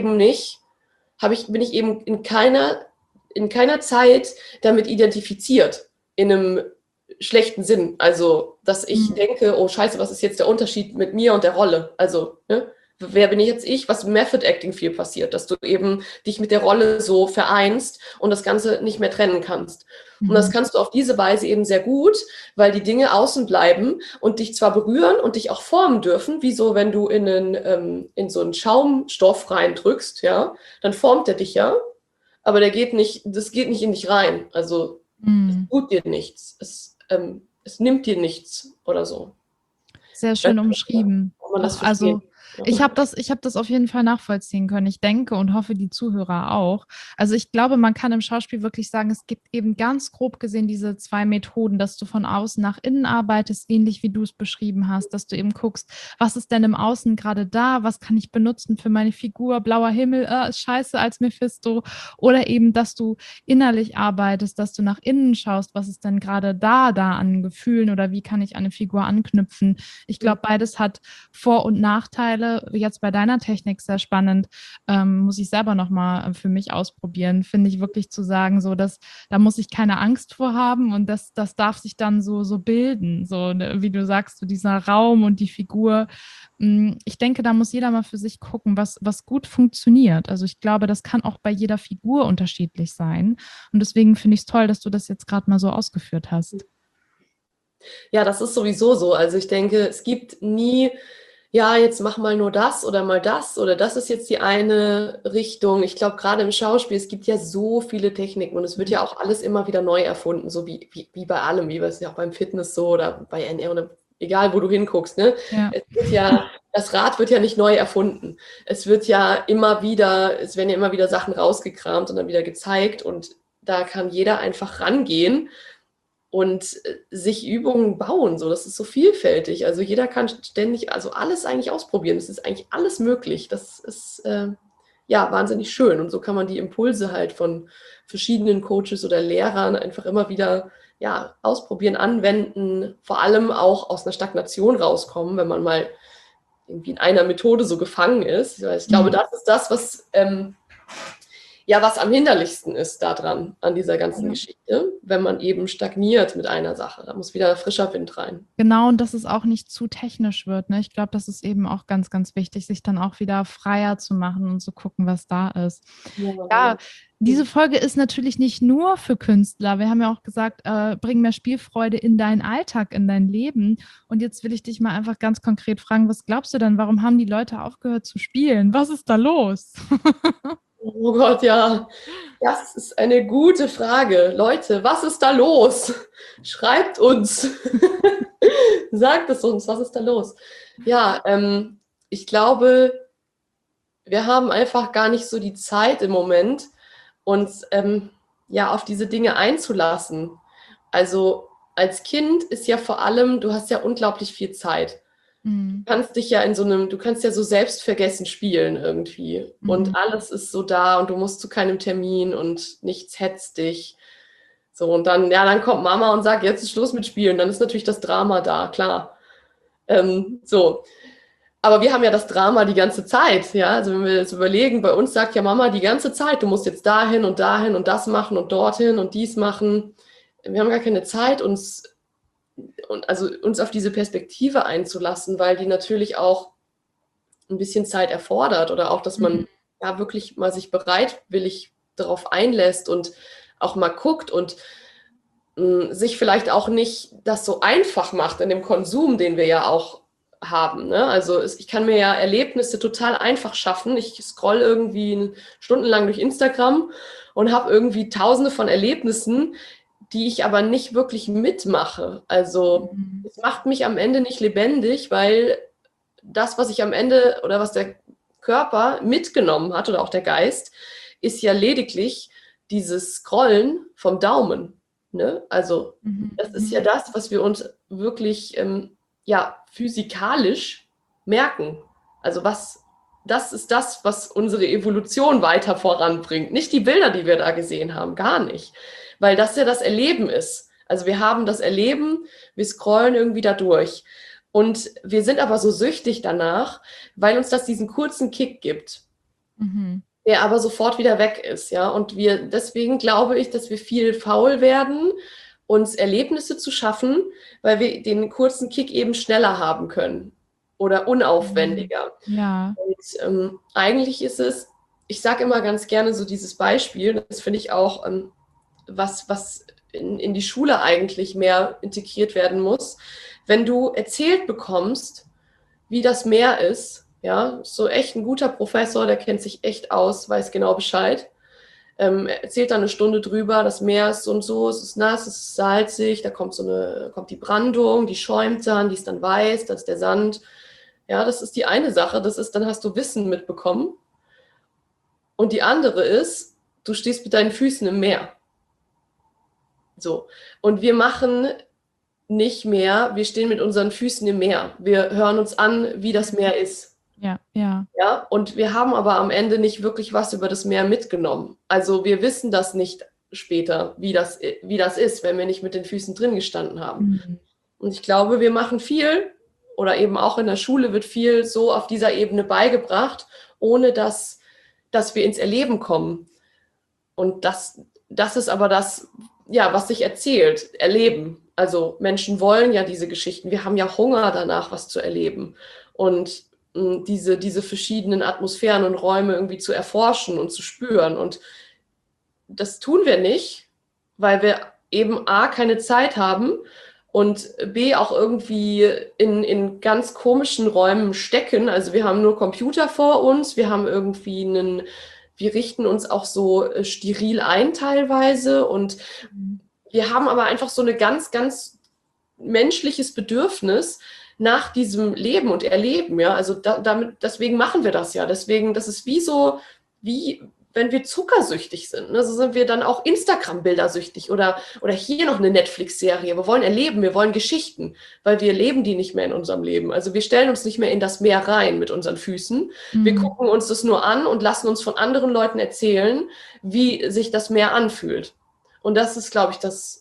eben in keiner Zeit damit identifiziert, in einem schlechten Sinn. Also, dass ich denke, oh Scheiße, was ist jetzt der Unterschied mit mir und der Rolle? Also, ne? Wer bin ich jetzt ich? Was im Method Acting viel passiert, dass du eben dich mit der Rolle so vereinst und das Ganze nicht mehr trennen kannst. Und das kannst du auf diese Weise eben sehr gut, weil die Dinge außen bleiben und dich zwar berühren und dich auch formen dürfen, wie so, wenn du in so einen Schaumstoff reindrückst, ja, dann formt der dich ja, aber das geht nicht in dich rein. Also, es tut dir nichts. Es nimmt dir nichts oder so. Sehr schön umschrieben. Ob man das Also versteht. ich habe das auf jeden Fall nachvollziehen können. Ich denke und hoffe, die Zuhörer auch. Also ich glaube, man kann im Schauspiel wirklich sagen, es gibt eben ganz grob gesehen diese zwei Methoden, dass du von außen nach innen arbeitest, ähnlich wie du es beschrieben hast, dass du eben guckst, was ist denn im Außen gerade da, was kann ich benutzen für meine Figur, blauer Himmel, ist scheiße als Mephisto. Oder eben, dass du innerlich arbeitest, dass du nach innen schaust, was ist denn gerade da an Gefühlen oder wie kann ich an eine Figur anknüpfen. Ich glaube, beides hat Vor- und Nachteile. Jetzt bei deiner Technik sehr spannend, muss ich selber nochmal für mich ausprobieren, finde ich wirklich zu sagen, so dass da muss ich keine Angst vor haben und das darf sich dann so bilden, so wie du sagst, so dieser Raum und die Figur. Ich denke, da muss jeder mal für sich gucken, was gut funktioniert. Also ich glaube, das kann auch bei jeder Figur unterschiedlich sein und deswegen finde ich es toll, dass du das jetzt gerade mal so ausgeführt hast. Ja, das ist sowieso so. Also ich denke, es gibt nie, ja, jetzt mach mal nur das oder das ist jetzt die eine Richtung. Ich glaube, gerade im Schauspiel, es gibt ja so viele Techniken und es wird ja auch alles immer wieder neu erfunden, so wie bei allem, wie es ja auch beim Fitness so oder bei NR oder egal, wo du hinguckst, ne? Ja. Das Rad wird ja nicht neu erfunden. Es werden ja immer wieder Sachen rausgekramt und dann wieder gezeigt und da kann jeder einfach rangehen und sich Übungen bauen. So, das ist so vielfältig. Also jeder kann ständig, also alles eigentlich ausprobieren. Es ist eigentlich alles möglich. Das ist ja, wahnsinnig schön. Und so kann man die Impulse halt von verschiedenen Coaches oder Lehrern einfach immer wieder ja, ausprobieren, anwenden, vor allem auch aus einer Stagnation rauskommen, wenn man mal irgendwie in einer Methode so gefangen ist. Ich glaube, das ist das, was ja, was am hinderlichsten ist daran, an dieser ganzen Geschichte, wenn man eben stagniert mit einer Sache. Da muss wieder frischer Wind rein. Genau, und dass es auch nicht zu technisch wird. Ne? Ich glaube, das ist eben auch ganz, ganz wichtig, sich dann auch wieder freier zu machen und zu gucken, was da ist. Ja, diese Folge ist natürlich nicht nur für Künstler. Wir haben ja auch gesagt, bring mehr Spielfreude in deinen Alltag, in dein Leben. Und jetzt will ich dich mal einfach ganz konkret fragen, was glaubst du denn, warum haben die Leute aufgehört zu spielen? Was ist da los? Oh Gott, ja. Das ist eine gute Frage. Leute, was ist da los? Schreibt uns. Sagt es uns, was ist da los? Ja, ich glaube, wir haben einfach gar nicht so die Zeit im Moment, uns ja auf diese Dinge einzulassen. Also als Kind ist ja vor allem, du hast ja unglaublich viel Zeit. Du kannst dich ja du kannst ja so selbstvergessen spielen irgendwie. Und alles ist so da und du musst zu keinem Termin und nichts hetzt dich. So, und dann, ja, dann kommt Mama und sagt, jetzt ist Schluss mit Spielen. Dann ist natürlich das Drama da, klar. So. Aber wir haben ja das Drama die ganze Zeit, ja. Also wenn wir jetzt überlegen, bei uns sagt ja Mama die ganze Zeit, du musst jetzt dahin und das machen und dorthin und dies machen. Wir haben gar keine Zeit, uns auf diese Perspektive einzulassen, weil die natürlich auch ein bisschen Zeit erfordert oder auch, dass man ja wirklich mal sich bereitwillig darauf einlässt und auch mal guckt und sich vielleicht auch nicht das so einfach macht in dem Konsum, den wir ja auch haben. Ne? Also ich kann mir ja Erlebnisse total einfach schaffen. Ich scroll irgendwie stundenlang durch Instagram und habe irgendwie tausende von Erlebnissen, die ich aber nicht wirklich mitmache. Also es macht mich am Ende nicht lebendig, weil das, was ich am Ende oder was der Körper mitgenommen hat oder auch der Geist, ist ja lediglich dieses Scrollen vom Daumen. Ne? Also das ist ja das, was wir uns wirklich ja, physikalisch merken. Also das ist das, was unsere Evolution weiter voranbringt. Nicht die Bilder, die wir da gesehen haben, gar nicht. Weil das ja das Erleben ist. Also wir haben das Erleben, wir scrollen irgendwie da durch. Und wir sind aber so süchtig danach, weil uns das diesen kurzen Kick gibt, der aber sofort wieder weg ist, ja. Und deswegen glaube ich, dass wir viel faul werden, uns Erlebnisse zu schaffen, weil wir den kurzen Kick eben schneller haben können oder unaufwendiger. Ja. Und eigentlich ist es, ich sage immer ganz gerne so dieses Beispiel, das finde ich auch was in die Schule eigentlich mehr integriert werden muss. Wenn du erzählt bekommst, wie das Meer ist, ja, so echt ein guter Professor, der kennt sich echt aus, weiß genau Bescheid, erzählt dann eine Stunde drüber, das Meer ist so und so, es ist nass, es ist salzig, da kommt kommt die Brandung, die schäumt dann, die ist dann weiß, das ist der Sand. Ja, das ist die eine Sache, dann hast du Wissen mitbekommen. Und die andere ist, du stehst mit deinen Füßen im Meer. So. Und wir machen nicht mehr, wir stehen mit unseren Füßen im Meer. Wir hören uns an, wie das Meer ist. Ja, ja. Ja, und wir haben aber am Ende nicht wirklich was über das Meer mitgenommen. Also wir wissen das nicht später, wie das ist, wenn wir nicht mit den Füßen drin gestanden haben. Und ich glaube, wir machen viel, oder eben auch in der Schule wird viel so auf dieser Ebene beigebracht, ohne dass wir ins Erleben kommen. Und das ist aber das, ja, was sich erzählt, erleben. Also Menschen wollen ja diese Geschichten. Wir haben ja Hunger danach, was zu erleben. Und diese verschiedenen Atmosphären und Räume irgendwie zu erforschen und zu spüren. Und das tun wir nicht, weil wir eben A, keine Zeit haben und B, auch irgendwie in ganz komischen Räumen stecken. Also wir haben nur Computer vor uns, wir haben irgendwie wir richten uns auch so steril ein teilweise und wir haben aber einfach so eine ganz, ganz menschliches Bedürfnis nach diesem Leben und Erleben, ja. Also deswegen machen wir das ja. Deswegen, das ist wie wenn wir zuckersüchtig sind, ne? So sind wir dann auch Instagram-Bilder süchtig oder hier noch eine Netflix-Serie. Wir wollen erleben, wir wollen Geschichten, weil wir leben die nicht mehr in unserem Leben. Also wir stellen uns nicht mehr in das Meer rein mit unseren Füßen. Wir gucken uns das nur an und lassen uns von anderen Leuten erzählen, wie sich das Meer anfühlt. Und das ist, glaube ich,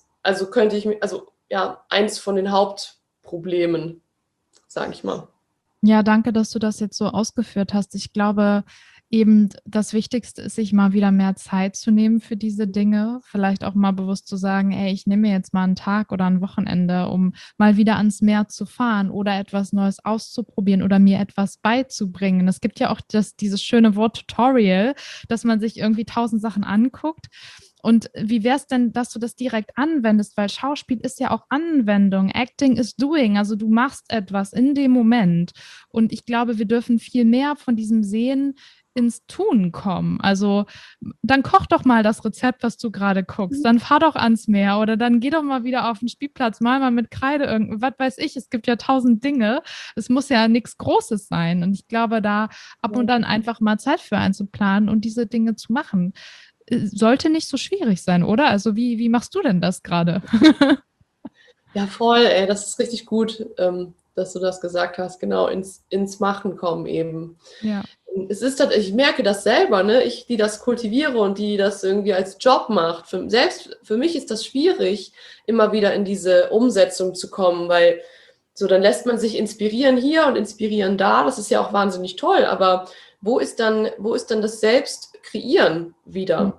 eins von den Hauptproblemen, sage ich mal. Ja, danke, dass du das jetzt so ausgeführt hast. Ich glaube, eben das Wichtigste ist, sich mal wieder mehr Zeit zu nehmen für diese Dinge. Vielleicht auch mal bewusst zu sagen, ey, ich nehme mir jetzt mal einen Tag oder ein Wochenende, um mal wieder ans Meer zu fahren oder etwas Neues auszuprobieren oder mir etwas beizubringen. Es gibt ja auch dieses schöne Wort Tutorial, dass man sich irgendwie 1000 Sachen anguckt. Und wie wäre es denn, dass du das direkt anwendest? Weil Schauspiel ist ja auch Anwendung. Acting is doing. Also du machst etwas in dem Moment. Und ich glaube, wir dürfen viel mehr von diesem Sehen ins Tun kommen. Also dann koch doch mal das Rezept, was du gerade guckst. Dann fahr doch ans Meer oder dann geh doch mal wieder auf den Spielplatz, mal mit Kreide irgendwas, was weiß ich. Es gibt ja 1000 Dinge. Es muss ja nichts Großes sein. Und ich glaube, da ab und an einfach mal Zeit für einzuplanen und diese Dinge zu machen, sollte nicht so schwierig sein, oder? Also wie machst du denn das gerade? Ja, voll, ey, das ist richtig gut, dass du das gesagt hast, genau, ins Machen kommen eben. Ja. Es ist ich merke das selber, ne? Ich, die das kultiviere und die das irgendwie als Job macht. Selbst für mich ist das schwierig, immer wieder in diese Umsetzung zu kommen, weil so, dann lässt man sich inspirieren hier und inspirieren da. Das ist ja auch wahnsinnig toll, aber wo ist dann das Selbstkreieren wieder?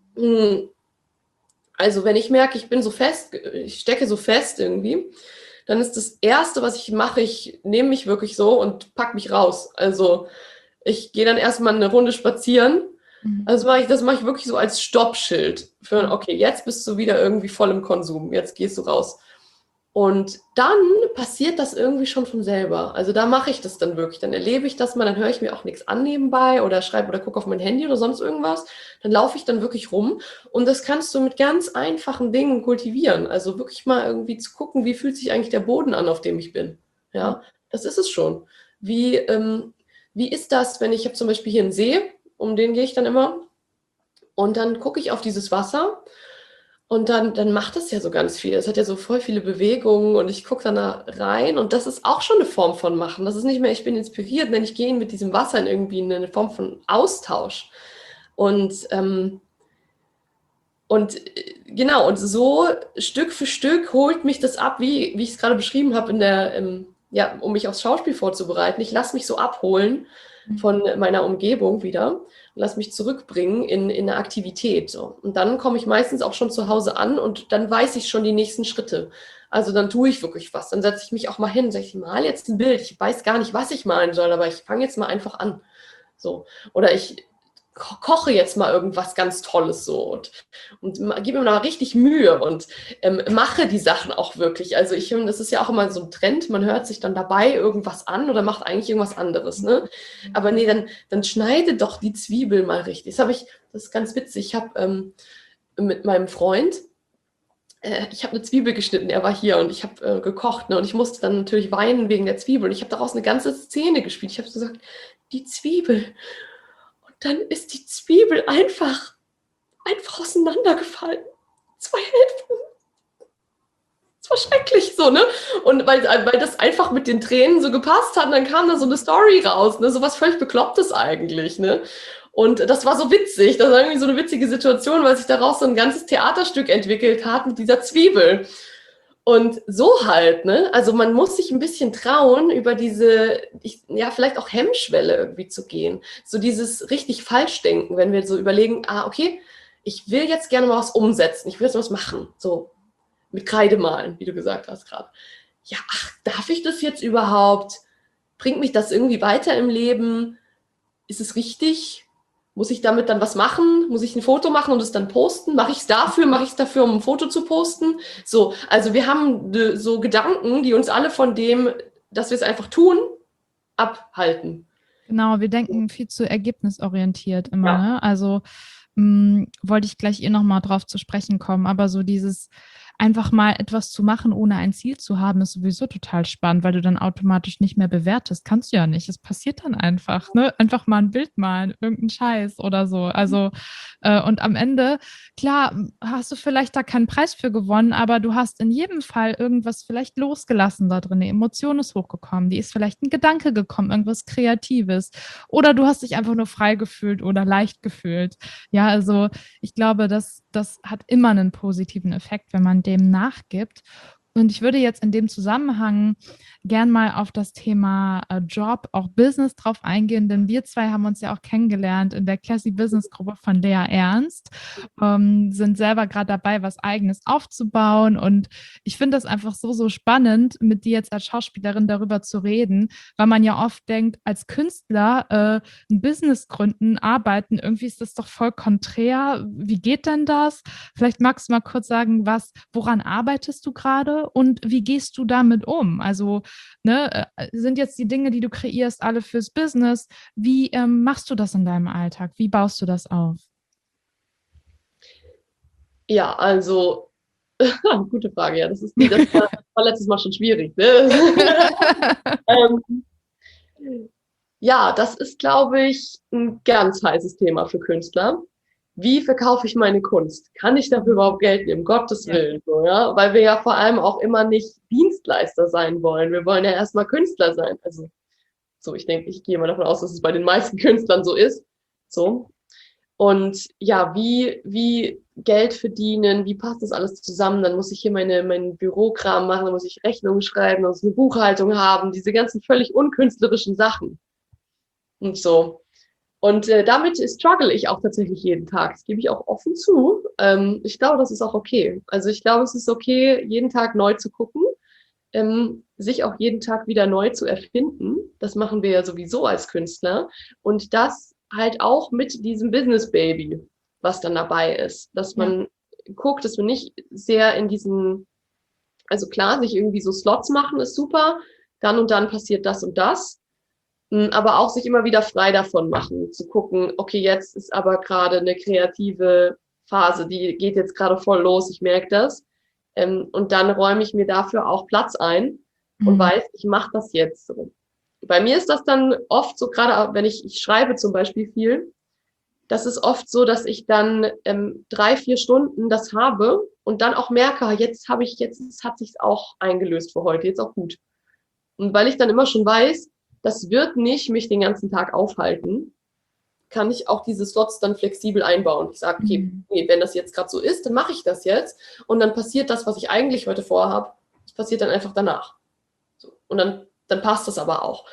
Also wenn ich merke, ich stecke so fest irgendwie, dann ist das Erste, was ich mache, ich nehme mich wirklich so und pack mich raus. Also ich gehe dann erstmal eine Runde spazieren. Also das mache ich wirklich so als Stoppschild für, okay, jetzt bist du wieder irgendwie voll im Konsum, jetzt gehst du raus. Und dann passiert das irgendwie schon von selber. Also da mache ich das dann wirklich. Dann erlebe ich das mal, dann höre ich mir auch nichts an nebenbei oder schreibe oder gucke auf mein Handy oder sonst irgendwas. Dann laufe ich dann wirklich rum. Und das kannst du mit ganz einfachen Dingen kultivieren. Also wirklich mal irgendwie zu gucken, wie fühlt sich eigentlich der Boden an, auf dem ich bin. Ja, das ist es schon. Wie ist das, wenn ich habe zum Beispiel hier einen See, um den gehe ich dann immer. Und dann gucke ich auf dieses Wasser. Und dann macht es ja so ganz viel. Es hat ja so voll viele Bewegungen und ich gucke dann da rein und das ist auch schon eine Form von Machen. Das ist nicht mehr, ich bin inspiriert, denn ich gehe mit diesem Wasser in irgendwie eine Form von Austausch. Und genau, und so Stück für Stück holt mich das ab, wie ich es gerade beschrieben habe, um mich aufs Schauspiel vorzubereiten. Ich lasse mich so abholen von meiner Umgebung wieder. Lass mich zurückbringen in eine Aktivität. So. Und dann komme ich meistens auch schon zu Hause an und dann weiß ich schon die nächsten Schritte. Also dann tue ich wirklich was. Dann setze ich mich auch mal hin, sage ich, mal jetzt ein Bild. Ich weiß gar nicht, was ich malen soll, aber ich fange jetzt mal einfach an. So. Oder ich koche jetzt mal irgendwas ganz Tolles so und gebe mir da richtig Mühe und mache die Sachen auch wirklich. Also ich finde, das ist ja auch immer so ein Trend, man hört sich dann dabei irgendwas an oder macht eigentlich irgendwas anderes, ne? Aber nee, dann schneide doch die Zwiebel mal richtig. Das ist ganz witzig, ich habe mit meinem Freund, ich habe eine Zwiebel geschnitten, er war hier und ich habe gekocht, ne? Und ich musste dann natürlich weinen wegen der Zwiebel und ich habe daraus eine ganze Szene gespielt. Ich habe so gesagt, die Zwiebel. Dann ist die Zwiebel einfach auseinandergefallen. 2 Hälften. Das war schrecklich so, ne? Und weil das einfach mit den Tränen so gepasst hat, und dann kam da so eine Story raus, ne? So was völlig Beklopptes eigentlich, ne? Und das war so witzig. Das war irgendwie so eine witzige Situation, weil sich daraus so ein ganzes Theaterstück entwickelt hat mit dieser Zwiebel. Und so halt, ne? Also man muss sich ein bisschen trauen, über diese, vielleicht auch Hemmschwelle irgendwie zu gehen. So dieses richtig Falschdenken, wenn wir so überlegen, okay, ich will jetzt gerne mal was umsetzen, ich will jetzt was machen, so mit Kreide malen, wie du gesagt hast gerade. Ja, darf ich das jetzt überhaupt? Bringt mich das irgendwie weiter im Leben? Ist es richtig? Muss ich damit dann was machen? Muss ich ein Foto machen und es dann posten? Mache ich es dafür, um ein Foto zu posten? So, also wir haben so Gedanken, die uns alle von dem, dass wir es einfach tun, abhalten. Genau, wir denken viel zu ergebnisorientiert immer, ja. Ne? Also wollte ich gleich nochmal drauf zu sprechen kommen, aber so dieses einfach mal etwas zu machen, ohne ein Ziel zu haben, ist sowieso total spannend, weil du dann automatisch nicht mehr bewertest. Kannst du ja nicht. Es passiert dann einfach, ne? Einfach mal ein Bild malen, irgendein Scheiß oder so. Also, und am Ende, klar, hast du vielleicht da keinen Preis für gewonnen, aber du hast in jedem Fall irgendwas vielleicht losgelassen da drin. Eine Emotion ist hochgekommen, die ist vielleicht ein Gedanke gekommen, irgendwas Kreatives. Oder du hast dich einfach nur frei gefühlt oder leicht gefühlt. Ja, also ich glaube, das hat immer einen positiven Effekt, wenn man dem nachgibt. Und ich würde jetzt in dem Zusammenhang gern mal auf das Thema Job, auch Business drauf eingehen, denn wir zwei haben uns ja auch kennengelernt in der Classy Business Gruppe von Lea Ernst, sind selber gerade dabei, was Eigenes aufzubauen. Und ich finde das einfach so, so spannend, mit dir jetzt als Schauspielerin darüber zu reden, weil man ja oft denkt, als Künstler ein Business gründen, arbeiten, irgendwie ist das doch voll konträr. Wie geht denn das? Vielleicht magst du mal kurz sagen, woran arbeitest du gerade und wie gehst du damit um? Also, ne, sind jetzt die Dinge, die du kreierst, alle fürs Business? Wie machst du das in deinem Alltag? Wie baust du das auf? Ja, also, gute Frage, ja. Das war letztes Mal schon schwierig, ne? ähm, ja, das ist, glaube ich, ein ganz heißes Thema für Künstler. Wie verkaufe ich meine Kunst? Kann ich dafür überhaupt Geld nehmen? Gottes Ja. Willen, so, ja? Weil wir ja vor allem auch immer nicht Dienstleister sein wollen. Wir wollen ja erstmal Künstler sein. Also, so, ich denke, ich gehe mal davon aus, dass es bei den meisten Künstlern so ist. So. Und ja, wie Geld verdienen, wie passt das alles zusammen? Dann muss ich hier meinen Bürokram machen, dann muss ich Rechnungen schreiben, dann muss ich eine Buchhaltung haben, diese ganzen völlig unkünstlerischen Sachen und so. Und damit struggle ich auch tatsächlich jeden Tag. Das gebe ich auch offen zu. Ich glaube, das ist auch okay. Also ich glaube, es ist okay, jeden Tag neu zu gucken, sich auch jeden Tag wieder neu zu erfinden. Das machen wir ja sowieso als Künstler. Und das halt auch mit diesem Business Baby, was dann dabei ist. Dass Ja. man guckt, dass man nicht sehr in diesen, also klar, sich irgendwie so Slots machen ist super. Dann und dann passiert das und das. Aber auch sich immer wieder frei davon machen, zu gucken, okay, jetzt ist aber gerade eine kreative Phase, die geht jetzt gerade voll los, ich merke das. Und dann räume ich mir dafür auch Platz ein und Mhm. weiß, ich mache das jetzt so. Bei mir ist das dann oft so, gerade wenn ich schreibe zum Beispiel viel, das ist oft so, dass ich dann 3, 4 Stunden das habe und dann auch merke, jetzt hat sich's auch eingelöst für heute, jetzt auch gut. Und weil ich dann immer schon weiß, das wird nicht mich den ganzen Tag aufhalten, kann ich auch diese Slots dann flexibel einbauen. Ich sage, okay, Mhm. nee, wenn das jetzt gerade so ist, dann mache ich das jetzt. Und dann passiert das, was ich eigentlich heute vorhabe, das passiert dann einfach danach. So. Und dann passt das aber auch.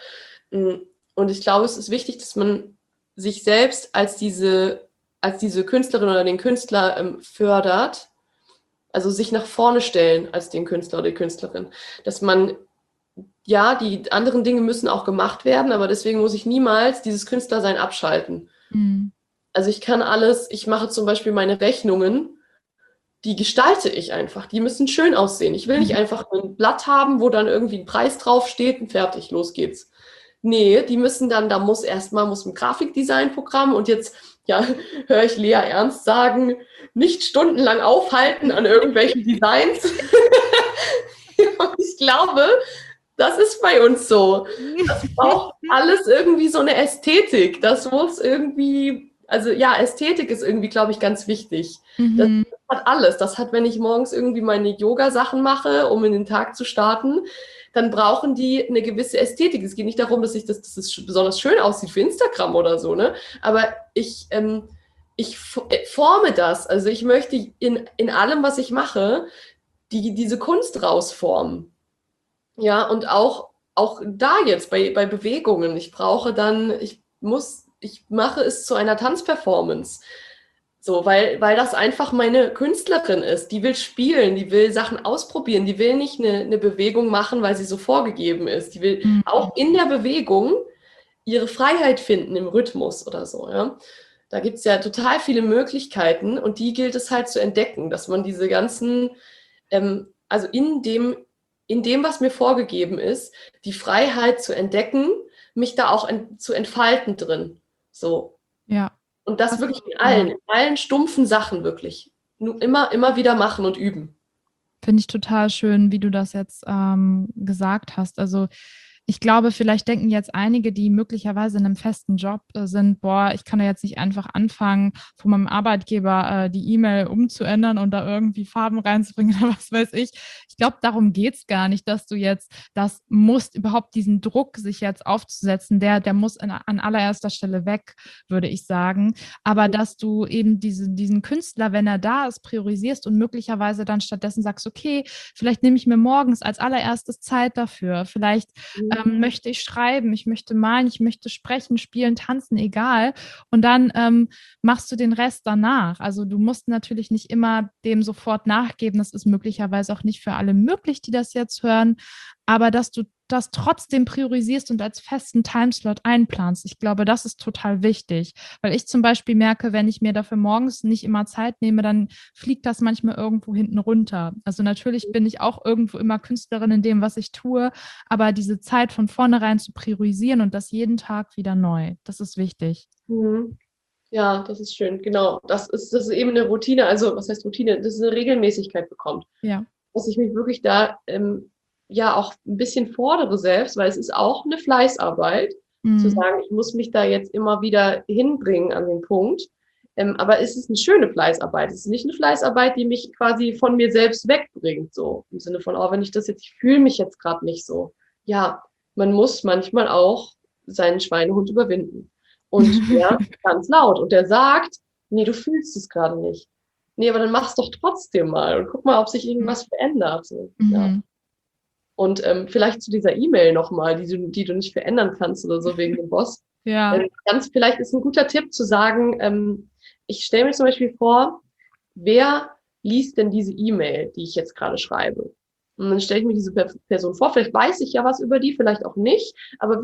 Und ich glaube, es ist wichtig, dass man sich selbst als diese Künstlerin oder den Künstler fördert, also sich nach vorne stellen als den Künstler oder die Künstlerin. Dass man, ja, die anderen Dinge müssen auch gemacht werden, aber deswegen muss ich niemals dieses Künstlersein abschalten. Mhm. Also ich kann alles, ich mache zum Beispiel meine Rechnungen, die gestalte ich einfach. Die müssen schön aussehen. Ich will nicht Mhm. einfach ein Blatt haben, wo dann irgendwie ein Preis draufsteht und fertig, los geht's. Nee, die müssen dann, muss ein Grafikdesign-Programm und jetzt, ja, höre ich Lea Ernst sagen, nicht stundenlang aufhalten an irgendwelchen Designs. Und ich glaube, das ist bei uns so. Das braucht alles irgendwie so eine Ästhetik. Das muss irgendwie, also ja, Ästhetik ist irgendwie, glaube ich, ganz wichtig. Das Mhm. hat alles. Das hat, wenn ich morgens irgendwie meine Yoga-Sachen mache, um in den Tag zu starten, dann brauchen die eine gewisse Ästhetik. Es geht nicht darum, dass es besonders schön aussieht für Instagram oder so, ne? Aber ich forme das. Also ich möchte in allem, was ich mache, diese Kunst rausformen. Ja, und auch da jetzt bei Bewegungen. Ich mache es zu einer Tanzperformance. So, weil das einfach meine Künstlerin ist. Die will spielen, die will Sachen ausprobieren, die will nicht eine Bewegung machen, weil sie so vorgegeben ist. Die will Mhm. auch in der Bewegung ihre Freiheit finden im Rhythmus oder so, ja. Da gibt es ja total viele Möglichkeiten und die gilt es halt zu entdecken, dass man diese ganzen, also in dem, was mir vorgegeben ist, die Freiheit zu entdecken, mich da auch zu entfalten drin. So. Ja. Und das Das, wirklich ja. in allen stumpfen Sachen wirklich. Nur immer wieder machen und üben. Finde ich total schön, wie du das jetzt gesagt hast. Also ich glaube, vielleicht denken jetzt einige, die möglicherweise in einem festen Job sind, boah, ich kann da jetzt nicht einfach anfangen, von meinem Arbeitgeber die E-Mail umzuändern und da irgendwie Farben reinzubringen oder was weiß ich. Ich glaube, darum geht es gar nicht, dass du jetzt das musst, überhaupt diesen Druck, sich jetzt aufzusetzen, der muss an allererster Stelle weg, würde ich sagen. Aber dass du eben diesen Künstler, wenn er da ist, priorisierst und möglicherweise dann stattdessen sagst, okay, vielleicht nehme ich mir morgens als allererstes Zeit dafür. Vielleicht möchte ich schreiben, ich möchte malen, ich möchte sprechen, spielen, tanzen, egal. Und dann machst du den Rest danach. Also du musst natürlich nicht immer dem sofort nachgeben. Das ist möglicherweise auch nicht für alle möglich, die das jetzt hören. Aber dass du das trotzdem priorisierst und als festen Timeslot einplanst. Ich glaube, das ist total wichtig, weil ich zum Beispiel merke, wenn ich mir dafür morgens nicht immer Zeit nehme, dann fliegt das manchmal irgendwo hinten runter. Also natürlich bin ich auch irgendwo immer Künstlerin in dem, was ich tue, aber diese Zeit von vornherein zu priorisieren und das jeden Tag wieder neu, das ist wichtig. Mhm. Ja, das ist schön, genau. Das ist eben eine Routine, also was heißt Routine? Das ist eine Regelmäßigkeit bekommt. Ja. Dass ich mich wirklich da ja auch ein bisschen fordere selbst, weil es ist auch eine Fleißarbeit, zu sagen, ich muss mich da jetzt immer wieder hinbringen an den Punkt. Aber es ist eine schöne Fleißarbeit. Es ist nicht eine Fleißarbeit, die mich quasi von mir selbst wegbringt, so im Sinne von, oh, wenn ich das jetzt, ich fühle mich jetzt gerade nicht so. Ja, man muss manchmal auch seinen Schweinehund überwinden. Und der ist ganz laut und der sagt, nee, du fühlst es gerade nicht. Nee, aber dann mach's doch trotzdem mal und guck mal, ob sich irgendwas verändert. So, ja. Mhm. Und vielleicht zu dieser E-Mail nochmal, die du nicht verändern kannst oder so wegen dem Boss. Ja. Vielleicht ist ein guter Tipp zu sagen, ich stelle mir zum Beispiel vor, wer liest denn diese E-Mail, die ich jetzt gerade schreibe? Und dann stelle ich mir diese Person vor, vielleicht weiß ich ja was über die, vielleicht auch nicht, aber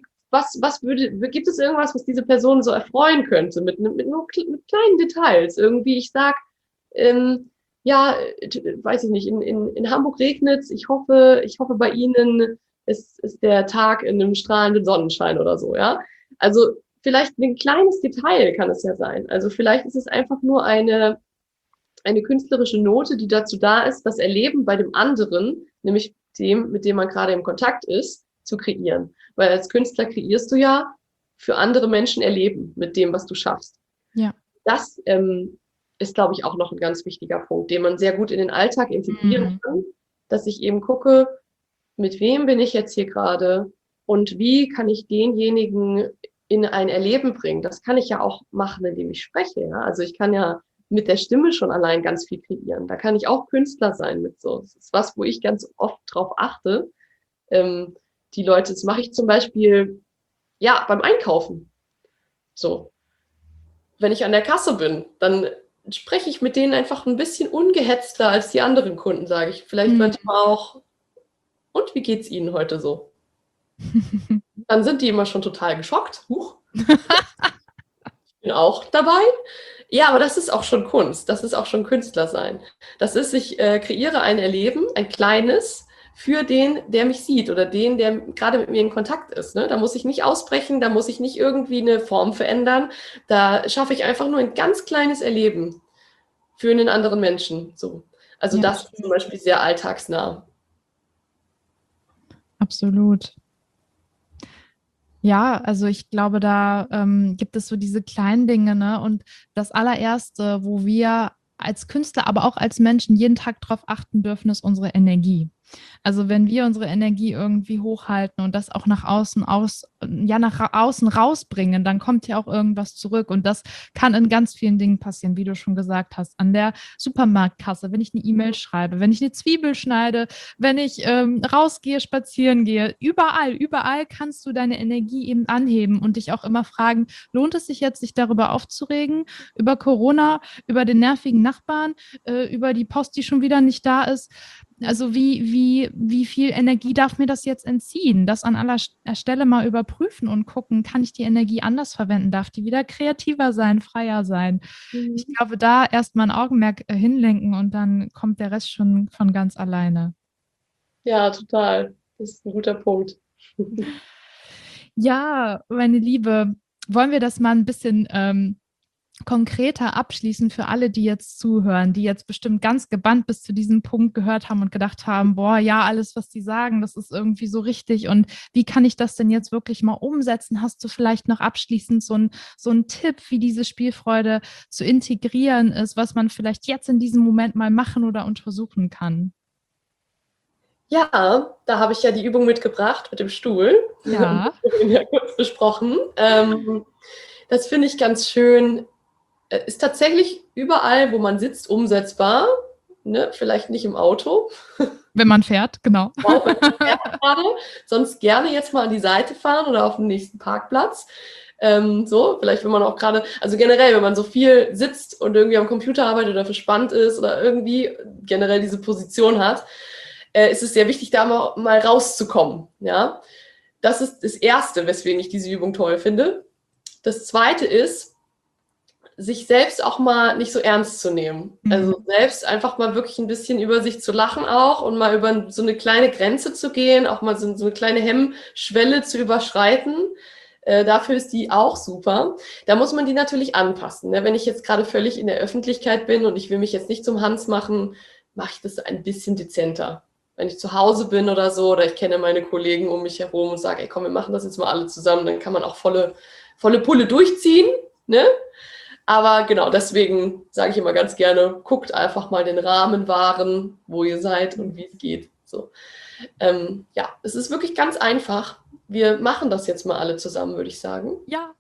gibt es irgendwas, was diese Person so erfreuen könnte, mit kleinen Details? Irgendwie, ich sag, ja, weiß ich nicht, in Hamburg regnet's. Ich hoffe, bei Ihnen ist der Tag in einem strahlenden Sonnenschein oder so, ja. Also vielleicht ein kleines Detail kann es ja sein. Also vielleicht ist es einfach nur eine künstlerische Note, die dazu da ist, das Erleben bei dem anderen, nämlich dem, mit dem man gerade im Kontakt ist, zu kreieren. Weil als Künstler kreierst du ja für andere Menschen Erleben mit dem, was du schaffst. Ja. Das ist, glaube ich, auch noch ein ganz wichtiger Punkt, den man sehr gut in den Alltag integrieren kann, dass ich eben gucke, mit wem bin ich jetzt hier gerade und wie kann ich denjenigen in ein Erleben bringen. Das kann ich ja auch machen, indem ich spreche. Ja? Also ich kann ja mit der Stimme schon allein ganz viel kreieren. Da kann ich auch Künstler sein mit so. Das ist was, wo ich ganz oft drauf achte. Die Leute, das mache ich zum Beispiel, ja, beim Einkaufen. So. Wenn ich an der Kasse bin, dann spreche ich mit denen einfach ein bisschen ungehetzter als die anderen Kunden, sage ich. Vielleicht manchmal auch, und wie geht's Ihnen heute so? Dann sind die immer schon total geschockt. Huch. Ich bin auch dabei. Ja, aber das ist auch schon Kunst. Das ist auch schon Künstler sein. Das ist, ich kreiere ein Erleben, ein kleines, für den, der mich sieht oder den, der gerade mit mir in Kontakt ist. Ne? Da muss ich nicht ausbrechen, da muss ich nicht irgendwie eine Form verändern. Da schaffe ich einfach nur ein ganz kleines Erleben für einen anderen Menschen. So. Also Ja, das ist zum Beispiel sehr alltagsnah. absolut. Ja, also ich glaube, da gibt es so diese kleinen Dinge, ne? Und das allererste, wo wir als Künstler, aber auch als Menschen jeden Tag darauf achten dürfen, ist unsere Energie. Also wenn wir unsere Energie irgendwie hochhalten und das auch nach nach außen rausbringen, dann kommt ja auch irgendwas zurück. Und das kann in ganz vielen Dingen passieren, wie du schon gesagt hast. An der Supermarktkasse, wenn ich eine E-Mail schreibe, wenn ich eine Zwiebel schneide, wenn ich rausgehe, spazieren gehe, überall kannst du deine Energie eben anheben und dich auch immer fragen, lohnt es sich jetzt, sich darüber aufzuregen, über Corona, über den nervigen Nachbarn, über die Post, die schon wieder nicht da ist? Also wie viel Energie darf mir das jetzt entziehen? Das an aller Stelle mal überprüfen und gucken, kann ich die Energie anders verwenden? Darf die wieder kreativer sein, freier sein? Ich glaube, da erst mal ein Augenmerk hinlenken und dann kommt der Rest schon von ganz alleine. Ja, total. Das ist ein guter Punkt. Ja, meine Liebe, wollen wir das mal ein bisschen konkreter abschließen für alle, die jetzt zuhören, die jetzt bestimmt ganz gebannt bis zu diesem Punkt gehört haben und gedacht haben, boah, ja, alles, was die sagen, das ist irgendwie so richtig und wie kann ich das denn jetzt wirklich mal umsetzen? Hast du vielleicht noch abschließend so ein Tipp, wie diese Spielfreude zu integrieren ist, was man vielleicht jetzt in diesem Moment mal machen oder untersuchen kann? Ja, da habe ich ja die Übung mitgebracht mit dem Stuhl. Ja. Wir haben ja kurz besprochen. Das finde ich ganz schön. Ist tatsächlich überall, wo man sitzt, umsetzbar. Ne? Vielleicht nicht im Auto. Wenn man fährt, genau. Auch wenn man fährt gerade. Sonst gerne jetzt mal an die Seite fahren oder auf den nächsten Parkplatz. So, vielleicht wenn man auch gerade, also generell, wenn man so viel sitzt und irgendwie am Computer arbeitet oder verspannt ist oder irgendwie generell diese Position hat, ist es sehr wichtig, da mal rauszukommen. Ja? Das ist das Erste, weswegen ich diese Übung toll finde. Das Zweite ist, sich selbst auch mal nicht so ernst zu nehmen. Also selbst einfach mal wirklich ein bisschen über sich zu lachen auch und mal über so eine kleine Grenze zu gehen, auch mal so eine kleine Hemmschwelle zu überschreiten. Dafür ist die auch super. Da muss man die natürlich anpassen. Ne? Wenn ich jetzt gerade völlig in der Öffentlichkeit bin und ich will mich jetzt nicht zum Hans machen, mache ich das ein bisschen dezenter. Wenn ich zu Hause bin oder so, oder ich kenne meine Kollegen um mich herum und sage, ey komm, wir machen das jetzt mal alle zusammen, dann kann man auch volle Pulle durchziehen. Ne? Aber genau, deswegen sage ich immer ganz gerne, guckt einfach mal den Rahmen wahren, wo ihr seid und wie es geht. So. Ja, es ist wirklich ganz einfach. Wir machen das jetzt mal alle zusammen, würde ich sagen. Ja.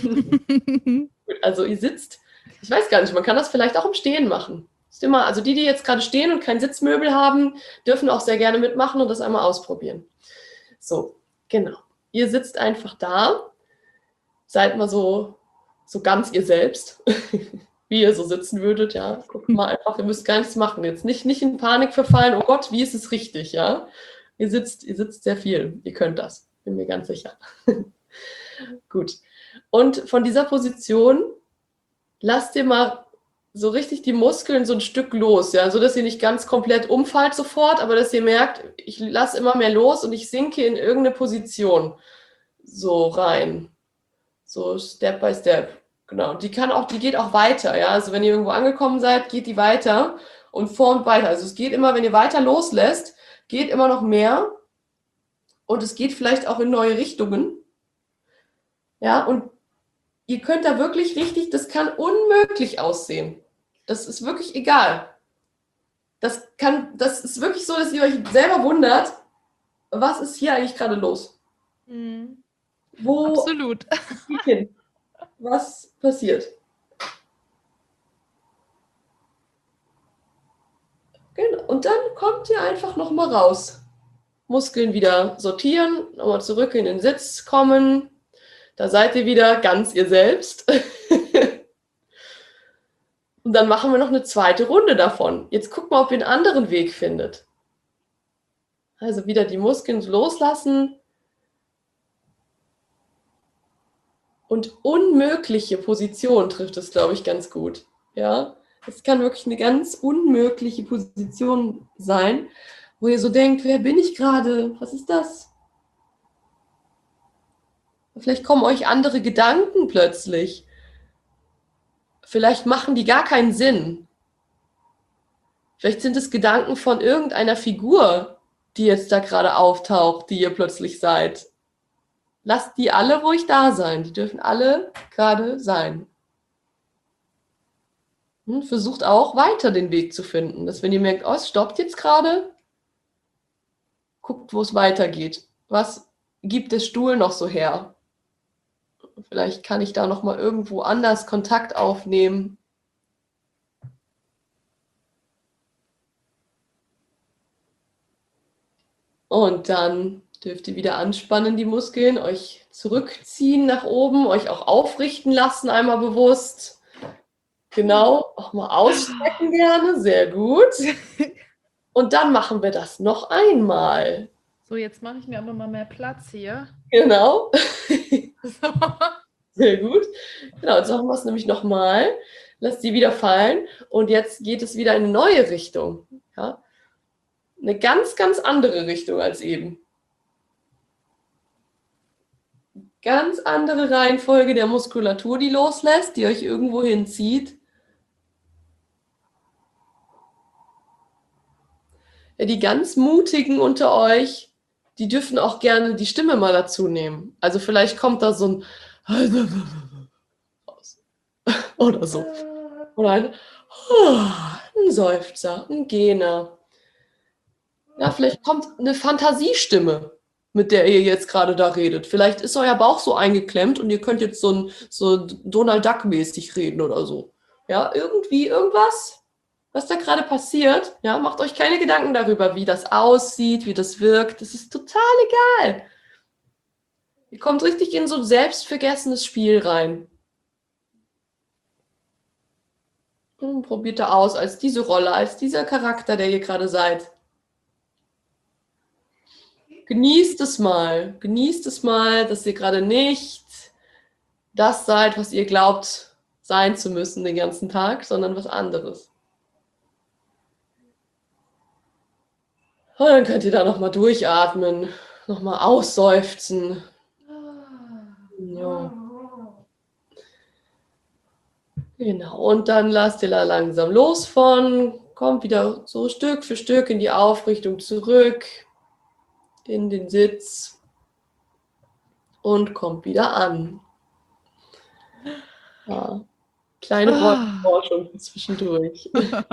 Also ihr sitzt, ich weiß gar nicht, man kann das vielleicht auch im Stehen machen. Ist immer, also die jetzt gerade stehen und kein Sitzmöbel haben, dürfen auch sehr gerne mitmachen und das einmal ausprobieren. So, genau. Ihr sitzt einfach da, seid mal so ganz ihr selbst, wie ihr so sitzen würdet, ja. Guckt mal einfach, ihr müsst gar nichts machen. Jetzt nicht in Panik verfallen, oh Gott, wie ist es richtig, ja. Ihr sitzt sehr viel, ihr könnt das, bin mir ganz sicher. Gut. Und von dieser Position lasst ihr mal so richtig die Muskeln so ein Stück los, ja, so dass ihr nicht ganz komplett umfallt sofort, aber dass ihr merkt, ich lasse immer mehr los und ich sinke in irgendeine Position so rein. So Step by Step. Genau. Die geht auch weiter, ja. Also wenn ihr irgendwo angekommen seid, geht die weiter und vor und weiter. Also es geht immer, wenn ihr weiter loslässt, geht immer noch mehr und es geht vielleicht auch in neue Richtungen. Ja, und ihr könnt da wirklich richtig, das kann unmöglich aussehen. Das ist wirklich egal. Das ist wirklich so, dass ihr euch selber wundert, was ist hier eigentlich gerade los? Wo Absolut. geht hin? Was passiert? Genau. Und dann kommt ihr einfach nochmal raus. Muskeln wieder sortieren, nochmal zurück in den Sitz kommen. Da seid ihr wieder ganz ihr selbst. Und dann machen wir noch eine zweite Runde davon. Jetzt guckt mal, ob ihr einen anderen Weg findet. Also wieder die Muskeln loslassen. Und unmögliche Position trifft es, glaube ich, ganz gut. Ja, es kann wirklich eine ganz unmögliche Position sein, wo ihr so denkt, wer bin ich gerade? Was ist das? Vielleicht kommen euch andere Gedanken plötzlich. Vielleicht machen die gar keinen Sinn. Vielleicht sind es Gedanken von irgendeiner Figur, die jetzt da gerade auftaucht, die ihr plötzlich seid. Lasst die alle ruhig da sein. Die dürfen alle gerade sein. Und versucht auch weiter den Weg zu finden. Dass wenn ihr merkt, oh, es stoppt jetzt gerade, guckt, wo es weitergeht. Was gibt der Stuhl noch so her? Vielleicht kann ich da noch mal irgendwo anders Kontakt aufnehmen. Und dann dürft ihr wieder anspannen, die Muskeln, euch zurückziehen nach oben, euch auch aufrichten lassen, einmal bewusst. Genau, auch mal ausstrecken gerne, sehr gut. Und dann machen wir das noch einmal. So, jetzt mache ich mir aber mal mehr Platz hier. Genau. So. Sehr gut. Genau, jetzt machen wir es nämlich nochmal. Lasst sie wieder fallen. Und jetzt geht es wieder in eine neue Richtung. Ja? Eine ganz, ganz andere Richtung als eben. ganz andere Reihenfolge der Muskulatur, die loslässt, die euch irgendwo hinzieht. Ja, die ganz Mutigen unter euch, die dürfen auch gerne die Stimme mal dazu nehmen. Also vielleicht kommt da so ein raus. Oder so. Oder ein Seufzer, ein Gähner. Ja, vielleicht kommt eine Fantasiestimme, mit der ihr jetzt gerade da redet. Vielleicht ist euer Bauch so eingeklemmt und ihr könnt jetzt so Donald Duck-mäßig reden oder so. Ja, irgendwie irgendwas, was da gerade passiert. Ja, macht euch keine Gedanken darüber, wie das aussieht, wie das wirkt. Das ist total egal. Ihr kommt richtig in so ein selbstvergessenes Spiel rein. Und probiert da aus, als diese Rolle, als dieser Charakter, der ihr gerade seid. Genießt es mal. Genießt es mal, dass ihr gerade nicht das seid, was ihr glaubt sein zu müssen den ganzen Tag, sondern was anderes. Und dann könnt ihr da nochmal durchatmen, nochmal ausseufzen. Ja. Genau, und dann lasst ihr da langsam los von, kommt wieder so Stück für Stück in die Aufrichtung zurück, in den Sitz und kommt wieder an. Ja, kleine Forschung zwischendurch.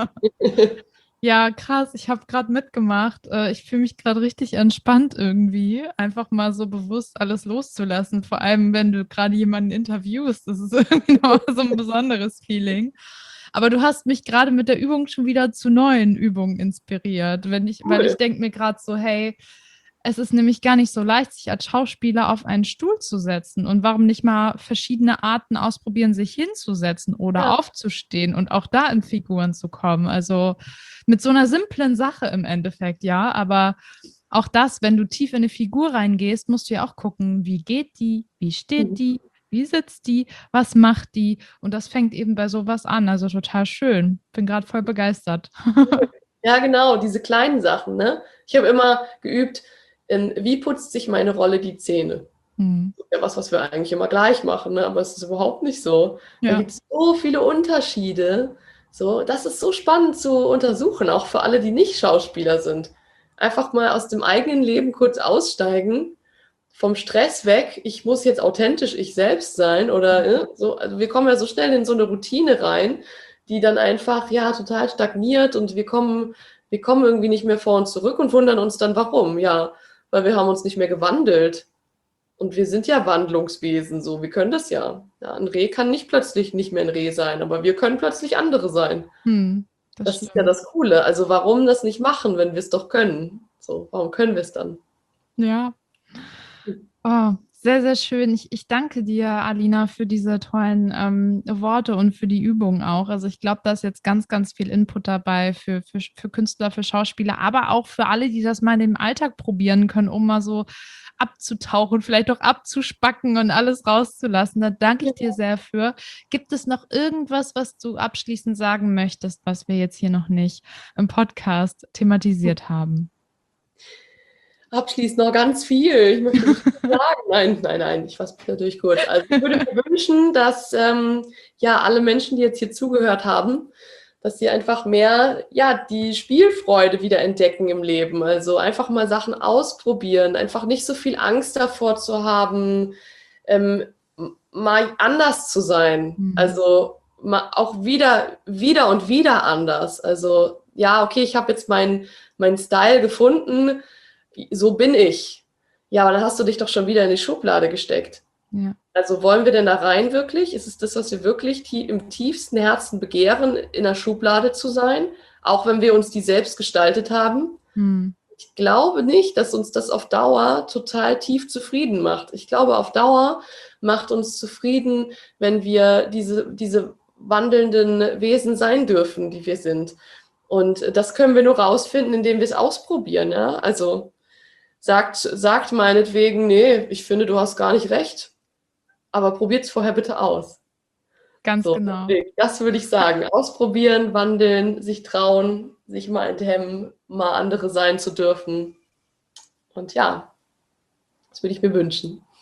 Ja, krass. Ich habe gerade mitgemacht. Ich fühle mich gerade richtig entspannt irgendwie, einfach mal so bewusst alles loszulassen. Vor allem, wenn du gerade jemanden interviewst, das ist irgendwie noch so ein besonderes Feeling. Aber du hast mich gerade mit der Übung schon wieder zu neuen Übungen inspiriert. Weil ich denke mir gerade so, hey, es ist nämlich gar nicht so leicht, sich als Schauspieler auf einen Stuhl zu setzen. Und warum nicht mal verschiedene Arten ausprobieren, sich hinzusetzen oder Ja. aufzustehen und auch da in Figuren zu kommen. Also mit so einer simplen Sache im Endeffekt, ja. Aber auch das, wenn du tief in eine Figur reingehst, musst du ja auch gucken, wie geht die, wie steht die, wie sitzt die, was macht die? Und das fängt eben bei sowas an. Also total schön. Bin gerade voll begeistert. Ja, genau, diese kleinen Sachen, ne? Ich habe immer geübt, wie putzt sich meine Rolle die Zähne? Hm. Ja, was wir eigentlich immer gleich machen, ne? Aber es ist überhaupt nicht so. Da Ja. gibt es so viele Unterschiede. So, das ist so spannend zu untersuchen, auch für alle, die nicht Schauspieler sind. Einfach mal aus dem eigenen Leben kurz aussteigen, vom Stress weg. Ich muss jetzt authentisch ich selbst sein oder so. Also wir kommen ja so schnell in so eine Routine rein, die dann einfach ja total stagniert und wir kommen irgendwie nicht mehr vor und zurück und wundern uns dann, warum? Ja, weil wir haben uns nicht mehr gewandelt. Und wir sind ja Wandlungswesen, so, wir können das ja. Ja, ein Reh kann nicht plötzlich nicht mehr ein Reh sein, aber wir können plötzlich andere sein. Hm, Das ist ja stimmt. das Coole. Also warum das nicht machen, wenn wir es doch können? So, warum können wir es dann? Ja. Oh, sehr, sehr schön. Ich danke dir, Alina, für diese tollen Worte und für die Übung auch. Also ich glaube, da ist jetzt ganz, ganz viel Input dabei für Künstler, für Schauspieler, aber auch für alle, die das mal im Alltag probieren können, um mal so abzutauchen, vielleicht auch abzuspacken und alles rauszulassen. Da danke ich dir sehr für. Gibt es noch irgendwas, was du abschließend sagen möchtest, was wir jetzt hier noch nicht im Podcast thematisiert haben? Abschließend noch ganz viel. Ich möchte nicht viel sagen. Nein, ich fasse mich natürlich kurz. Also ich würde mir wünschen, dass ja alle Menschen, die jetzt hier zugehört haben, dass sie einfach mehr ja die Spielfreude wieder entdecken im Leben. Also einfach mal Sachen ausprobieren, einfach nicht so viel Angst davor zu haben, ähm, mal anders zu sein. Mhm. Also auch wieder und wieder anders. Also ja, okay, ich habe jetzt meinen Style gefunden, so bin ich. Ja, aber dann hast du dich doch schon wieder in die Schublade gesteckt. Ja. Also wollen wir denn da rein wirklich? Ist es das, was wir wirklich im tiefsten Herzen begehren, in der Schublade zu sein? Auch wenn wir uns die selbst gestaltet haben? Hm. Ich glaube nicht, dass uns das auf Dauer total tief zufrieden macht. Ich glaube, auf Dauer macht uns zufrieden, wenn wir diese wandelnden Wesen sein dürfen, die wir sind. Und das können wir nur rausfinden, indem wir es ausprobieren. Ja? Also sagt meinetwegen, nee, ich finde, du hast gar nicht recht, aber probiert es vorher bitte aus. Ganz So, genau. das würde ich sagen. Ausprobieren, wandeln, sich trauen, sich mal enthemmen, mal andere sein zu dürfen. Und ja, das würde ich mir wünschen.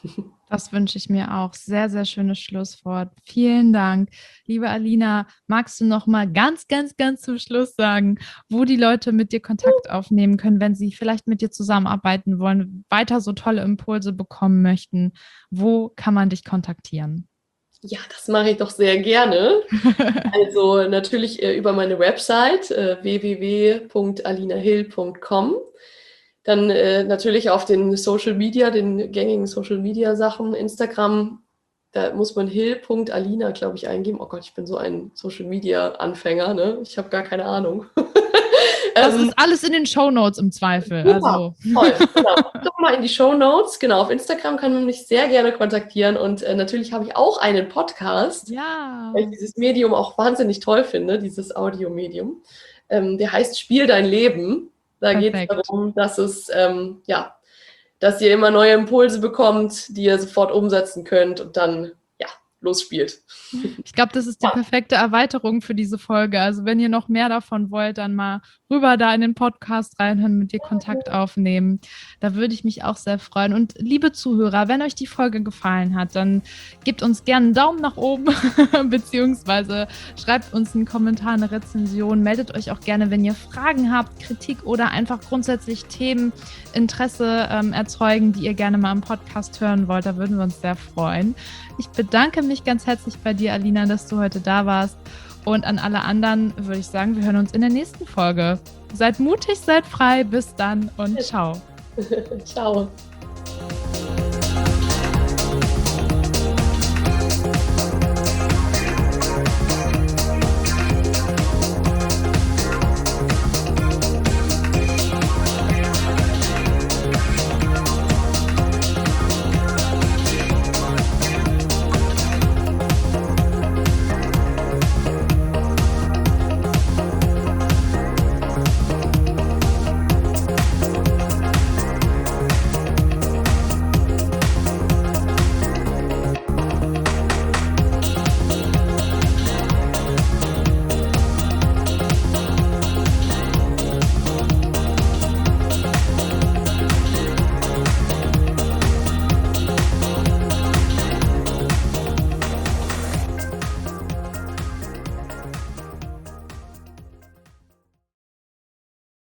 Das wünsche ich mir auch. Sehr, sehr schönes Schlusswort. Vielen Dank. Liebe Alina, magst du noch mal ganz, ganz, ganz zum Schluss sagen, wo die Leute mit dir Kontakt aufnehmen können, wenn sie vielleicht mit dir zusammenarbeiten wollen, weiter so tolle Impulse bekommen möchten? Wo kann man dich kontaktieren? Ja, das mache ich doch sehr gerne. Also natürlich über meine Website www.alinahill.com. Dann natürlich auf den Social Media, den gängigen Social Media Sachen, Instagram, da muss man hill.alina, glaube ich, eingeben. Oh Gott, ich bin so ein Social Media Anfänger, ne? Ich habe gar keine Ahnung. Das ist alles in den Shownotes im Zweifel. Super, Also. toll. Genau. Doch mal in die Shownotes. Genau, auf Instagram kann man mich sehr gerne kontaktieren. Und natürlich habe ich auch einen Podcast, Ja. weil ich dieses Medium auch wahnsinnig toll finde, dieses Audiomedium. Der heißt Spiel dein Leben. Da geht es darum, dass dass ihr immer neue Impulse bekommt, die ihr sofort umsetzen könnt und dann losspielt. Ich glaube, das ist die perfekte Erweiterung für diese Folge. Also wenn ihr noch mehr davon wollt, dann mal rüber da in den Podcast reinhören, mit dir Kontakt aufnehmen. Da würde ich mich auch sehr freuen. Und liebe Zuhörer, wenn euch die Folge gefallen hat, dann gebt uns gerne einen Daumen nach oben, beziehungsweise schreibt uns einen Kommentar, eine Rezension. Meldet euch auch gerne, wenn ihr Fragen habt, Kritik oder einfach grundsätzlich Themen, Interesse erzeugen, die ihr gerne mal im Podcast hören wollt. Da würden wir uns sehr freuen. Ich bedanke mich ganz herzlich bei dir, Alina, dass du heute da warst. Und an alle anderen würde ich sagen, wir hören uns in der nächsten Folge. Seid mutig, seid frei. Bis dann und ciao. Ciao.